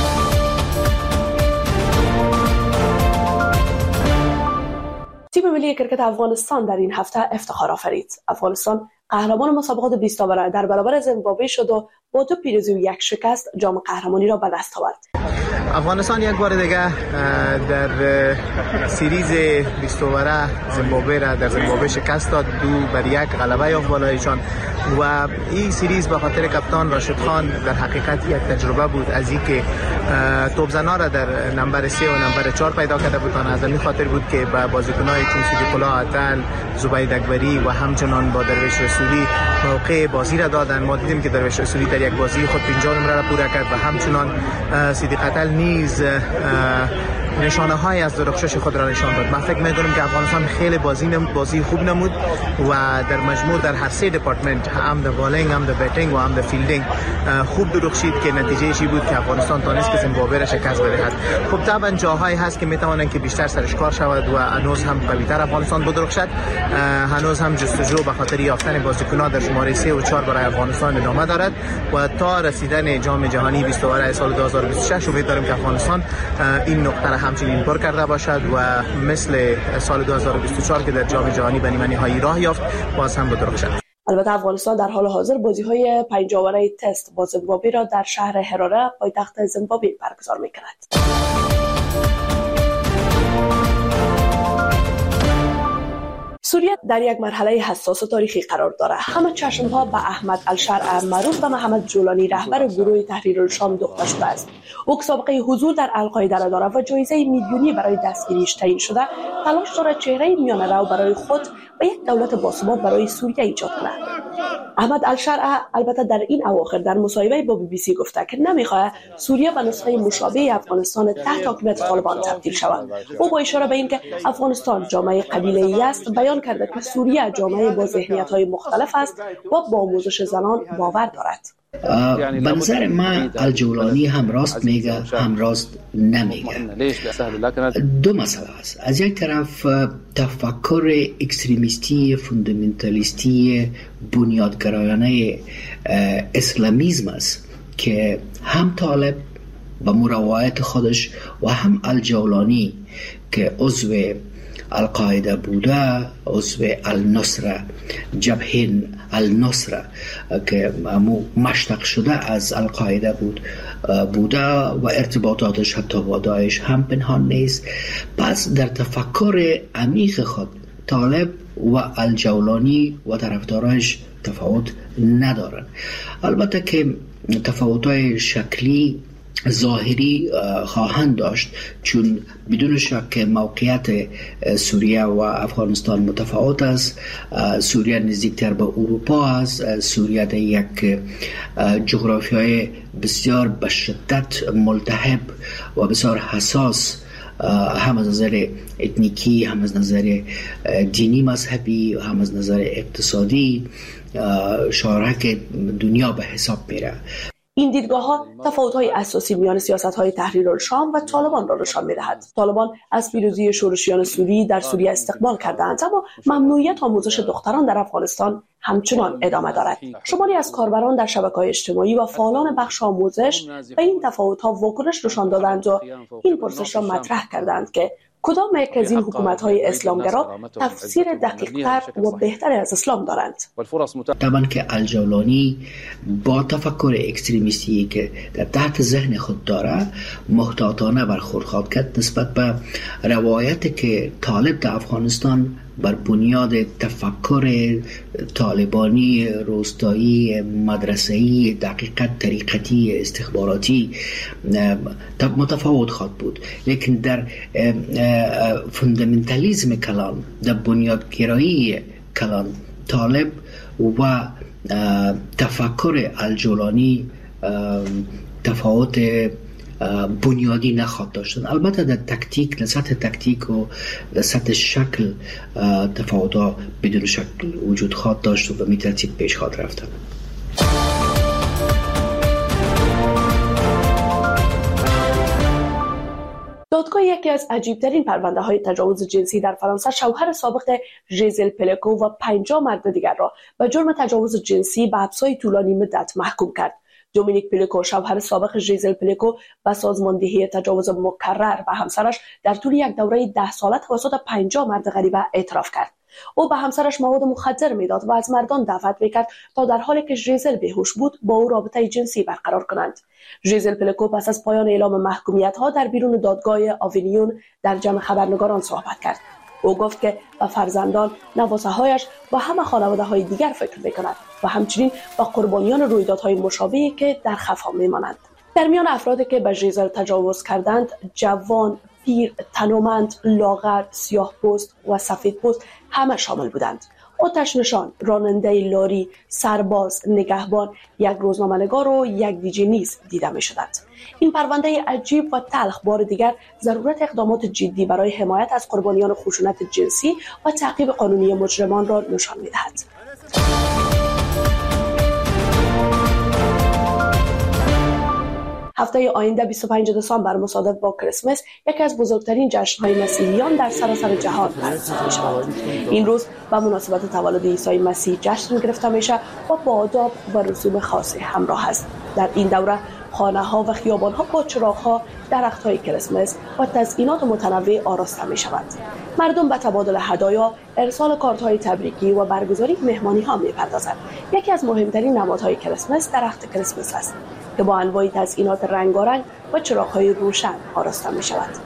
تیم ملی کرکت افغانستان در این هفته افتخار آفرید. افغانستان قهرمان مسابقات 20 تاوره در برابر زیمبابوه شد و با 2 پیروزی و 1 شکست جام قهرمانی را به دست آورد. افغانستان یک بار دیگه در سریز 20 تاوره زیمبابوه را در زیمبابوه شکست داد، 2-1 غلبه یافت بالایشان و این سریز به خاطر کپتان راشد خان در حقیقت یک تجربه بود از اینکه توپزنا را در نمبر 3 و نمبر 4 پیدا کرده بود. از همین خاطر بود که با بازیکن‌های چون صدیق‌الله عطل، زبید اکبری و همچنان با درویش رسولی موقع بازی را دادن. ما دیدیم که درویش رسولی در یک بازی خود 50 نمره را پورا کرد و همچنان صدیق عطل نیز نشانه های از درخشش خود را نشان داد. من فکر می‌کنم که افغانستان خیلی بازی خوب نمود و در مجموع در هر 3 دپارتمنت، هم در بالینگ، هم در بتینگ و هم در فیلدینگ خوب درخشید که نتیجه‌اش بود که افغانستان تونست که زیمبابوه را شکست بدهد. خب طبعا جاهایی هست که میتوانند که بیشتر سرش کار شود و هنوز هم قوی‌تر افغانستان بدرخشد. هنوز هم جستجو به خاطر یافتن بازیکنان در شماره 3 و 4 برای افغانستان ادامه دارد و تا رسیدن جام جهانی 20 تاوره سال 2026 امید داریم که افغانستان این نقطه را همچنین پر کرده باشد و مثل سال 2024 که در جام جهانی به نیمه‌نهایی راه یافت باز هم بدرخشد. البته افغانستان در حال حاضر بازی‌های 5 آوره تست با زیمبابوه را در شهر هراره پایتخت زیمبابوه برگزار می‌کند. سوریه در یک مرحله حساس و تاریخی قرار دارد. همه چشم‌ها به احمد الشرع معروف به محمد جولانی رهبر گروه تحریر الشام دوخته شده است. او سابقه حضور در القاعده را دارد و جایزه میلیونی برای دستگیریش تعیین شده. تلاش دارد چهره میانه رو برای خود و یک دولت باثبات برای سوریه ایجاد کند. احمد الشرع البته در این اواخر در مصاحبه با BBC گفته که نمیخواهد سوریه به نسخه مشابه افغانستان تحت حکومت طالبان تبدیل شود. او با اشاره به اینکه افغانستان جامعه قبیله‌ای است بیان کرده که سوریه جامعه با ذهنیت‌های مختلف است و با آموزش زنان باور دارد. به نظر من الجولانی هم راست میگه هم راست نمیگه. دو مسئله است. از یک طرف تفکر اکستریمیستی فوندامنتالیستی بنیادگرایانه اسلامیسم است که هم طالب به روایت خودش و هم الجولانی که عضو القاعده بوده، عضو النصره، جبهه النصره که مشتق شده از القاعده بوده و ارتباطاتش حتی با داعش هم پنهان نیست. پس در تفکر عمیق خود طالب و الجولانی و طرفدارانش تفاوت ندارن. البته که تفاوت‌های شکلی ظاهری خواهند داشت، چون بدون شک موقعیت سوریه و افغانستان متفاوت است. سوریه نزدیکتر به اروپا است. سوریه در یک جغرافیای بسیار به شدت ملتهب و بسیار حساس، هم از نظر اتنیکی، هم از نظر دینی مذهبی، هم از نظر اقتصادی شارک دنیا به حساب میره. این دیدگاه‌ها تفاوت‌های اساسی میان سیاست‌های تحریر الشام و طالبان را نشان می‌دهد. طالبان از پیروزی شورشیان سوری در سوریه استقبال کردند، اما ممنوعیت آموزش دختران در افغانستان همچنان ادامه دارد. شماری از کاربران در شبکه‌های اجتماعی و فعالان بخش آموزش به این تفاوت‌ها واکنش نشان دادند و این پرسش را مطرح کردند که کدام یک از این حکومت‌های اسلامگرا تفسیر دقیق‌تر و بهتر از اسلام دارند؟ طبعا که الجولانی با تفکر اکستریمیستی که در تحت ذهن خود داره محتاطانه برخورد خواهد کرد نسبت به روایتی که طالب در افغانستان بر بنیاد تفکر طالبانی روستایی مدرسه‌ای دقیقت طریقتی استخباراتی متفاوت خواهد بود. لیکن در فوندامنتالیسم کلان، در بنیادگرایی کلان طالب و تفکر الجولانی تفاوت بنیادی نخواهد داشتن. البته در تکتیک، در سطح تکتیک و در سطح شکل تفاوت‌ها بدون شکل وجود خواهد داشت و به می ترتیب پیش خواهد رفتن. دادگاه یکی از عجیب‌ترین پرونده‌های تجاوز جنسی در فرانسه شوهر سابق ژیزل پلکو و 50 مرد دیگر را به جرم تجاوز جنسی به حبس‌های طولانی مدت محکوم کرد. دومینیک پلکو شوهر سابق ژیزل پلکو به سازماندهی تجاوز مکرر به همسرش در طول یک دوره 10 ساله توسط 50 مرد غریبه اعتراف کرد. او به همسرش مواد مخدر میداد و از مردان دعوت میکرد تا در حالی که ژیزل بیهوش بود با او رابطه جنسی برقرار کنند. ژیزل پلکو پس از پایان اعلام محکومیت‌ها در بیرون دادگاه آوینیون در جمع خبرنگاران صحبت کرد. او گفت که به فرزندان، نواسه‌هایش و همه خانواده‌های دیگر فکر می‌کند و همچنین به قربانیان رویدادهای مشابهی که در خفا می‌مانند. در میان افرادی که به ژیزل تجاوز کردند، جوان، پیر، تنومند، لاغر، سیاه‌پوست و سفیدپوست همه شامل بودند. آتش نشان، راننده لاری، سرباز، نگهبان، یک روزنامه‌نگار و یک دیجی نیز دیده می‌شدند. این پرونده عجیب و تلخ بار دیگر ضرورت اقدامات جدی برای حمایت از قربانیان خشونت جنسی و تعقیب قانونی مجرمان را نشان می‌دهد. هفته آینده 25 دسامبر مصادف با کریسمس یکی از بزرگترین جشن‌های مسیحیان در سراسر جهان برگزار می‌شود. این روز به مناسبت تولد عیسی مسیح جشن گرفته میشه و با آداب و رسوم خاصی همراه است. در این دوره خانه‌ها و خیابان‌ها با چراغ‌ها، درخت‌های کریسمس و تزیینات متنوع آراسته می‌شوند. مردم به تبادل هدایا، ارسال کارت‌های تبریکی و برگزاری مهمانی‌ها می‌پردازند. یکی از مهمترین نمادهای کریسمس درخت کریسمس است که با انواع تزیینات رنگارنگ و چراغ‌های روشن آراسته می‌شود.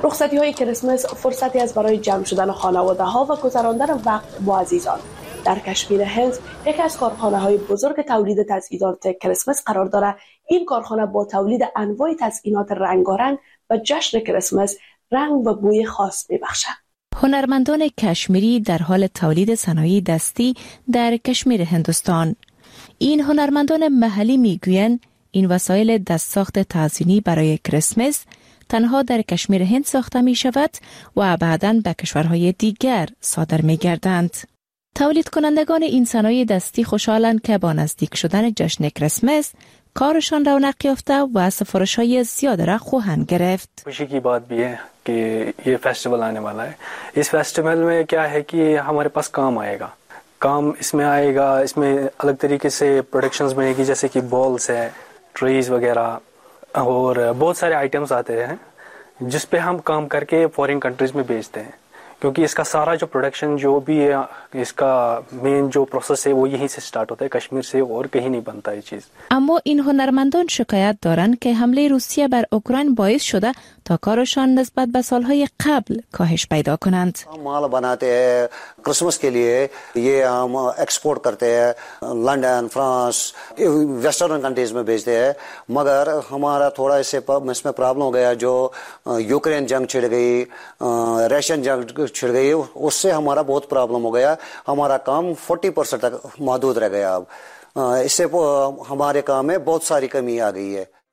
رخصتی های کریسمس فرصتی است برای جمع شدن خانواده ها و گذراندن وقت با عزیزان. در کشمیر هند یکی از کارخانه های بزرگ تولید تزیینات کریسمس قرار دارد. این کارخانه با تولید انواع تزیینات رنگارنگ و جشن کریسمس رنگ و بوی خاص می‌بخشد. هنرمندان کشمیری در حال تولید صنایع دستی در کشمیر هندوستان. این هنرمندان محلی میگویند این وسایل دستساخت تزیینی برای کریسمس تنها در کشمیر هند ساخته می شود و بعداً به کشورهای دیگر صادر می گردند. تولید کنندگان این صنایع دستی خوشحالند که با نزدیک شدن جشن کریسمس کارشان رونق یافته و سفارش‌های زیاد را خواهند گرفت. खुशी की बात भी है कि ये फेस्टिवल आने वाला है। इस फेस्टिवल में क्या है कि हमारे पास काम आएगा। काम इसमें आएगा, इसमें अलग तरीके से प्रोडक्शंस बनेगी, जैसे कि बॉल्स है, ट्रीज वगैरह और बहुत सारे आइटम्स आते हैं जिस पे हम काम करके फॉरेन कंट्रीज में भेजते हैं, क्योंकि इसका सारा जो प्रोडक्शन जो भी है, इसका मेन जो प्रोसेस है वो यहीं से स्टार्ट होता है, कश्मीर से, और कहीं नहीं बनता ये चीज. اما این هنرمندان شکایت دارند که حمله روسیه بر اوکراین باعث شده تا کارشان نسبت به سالهای قبل کاهش پیدا کنند. माल बनाते हैं क्रिसमस के लिए, ये हम एक्सपोर्ट करते हैं लंदन, फ्रांस, वेस्टर्न कंट्रीज में भेजते हैं, मगर हमारा थोड़ा इसमें प्रॉब्लम हो गया. जो यूक्रेन जंग छिड़ गई, रशियन जंग छिड़ गई, उससे हमारा बहुत प्रॉब्लम हो गया. हमारा काम 40% तक महदूद रह गया. अब इससे हमारे काम में बहुत सारी कमी आ गई है.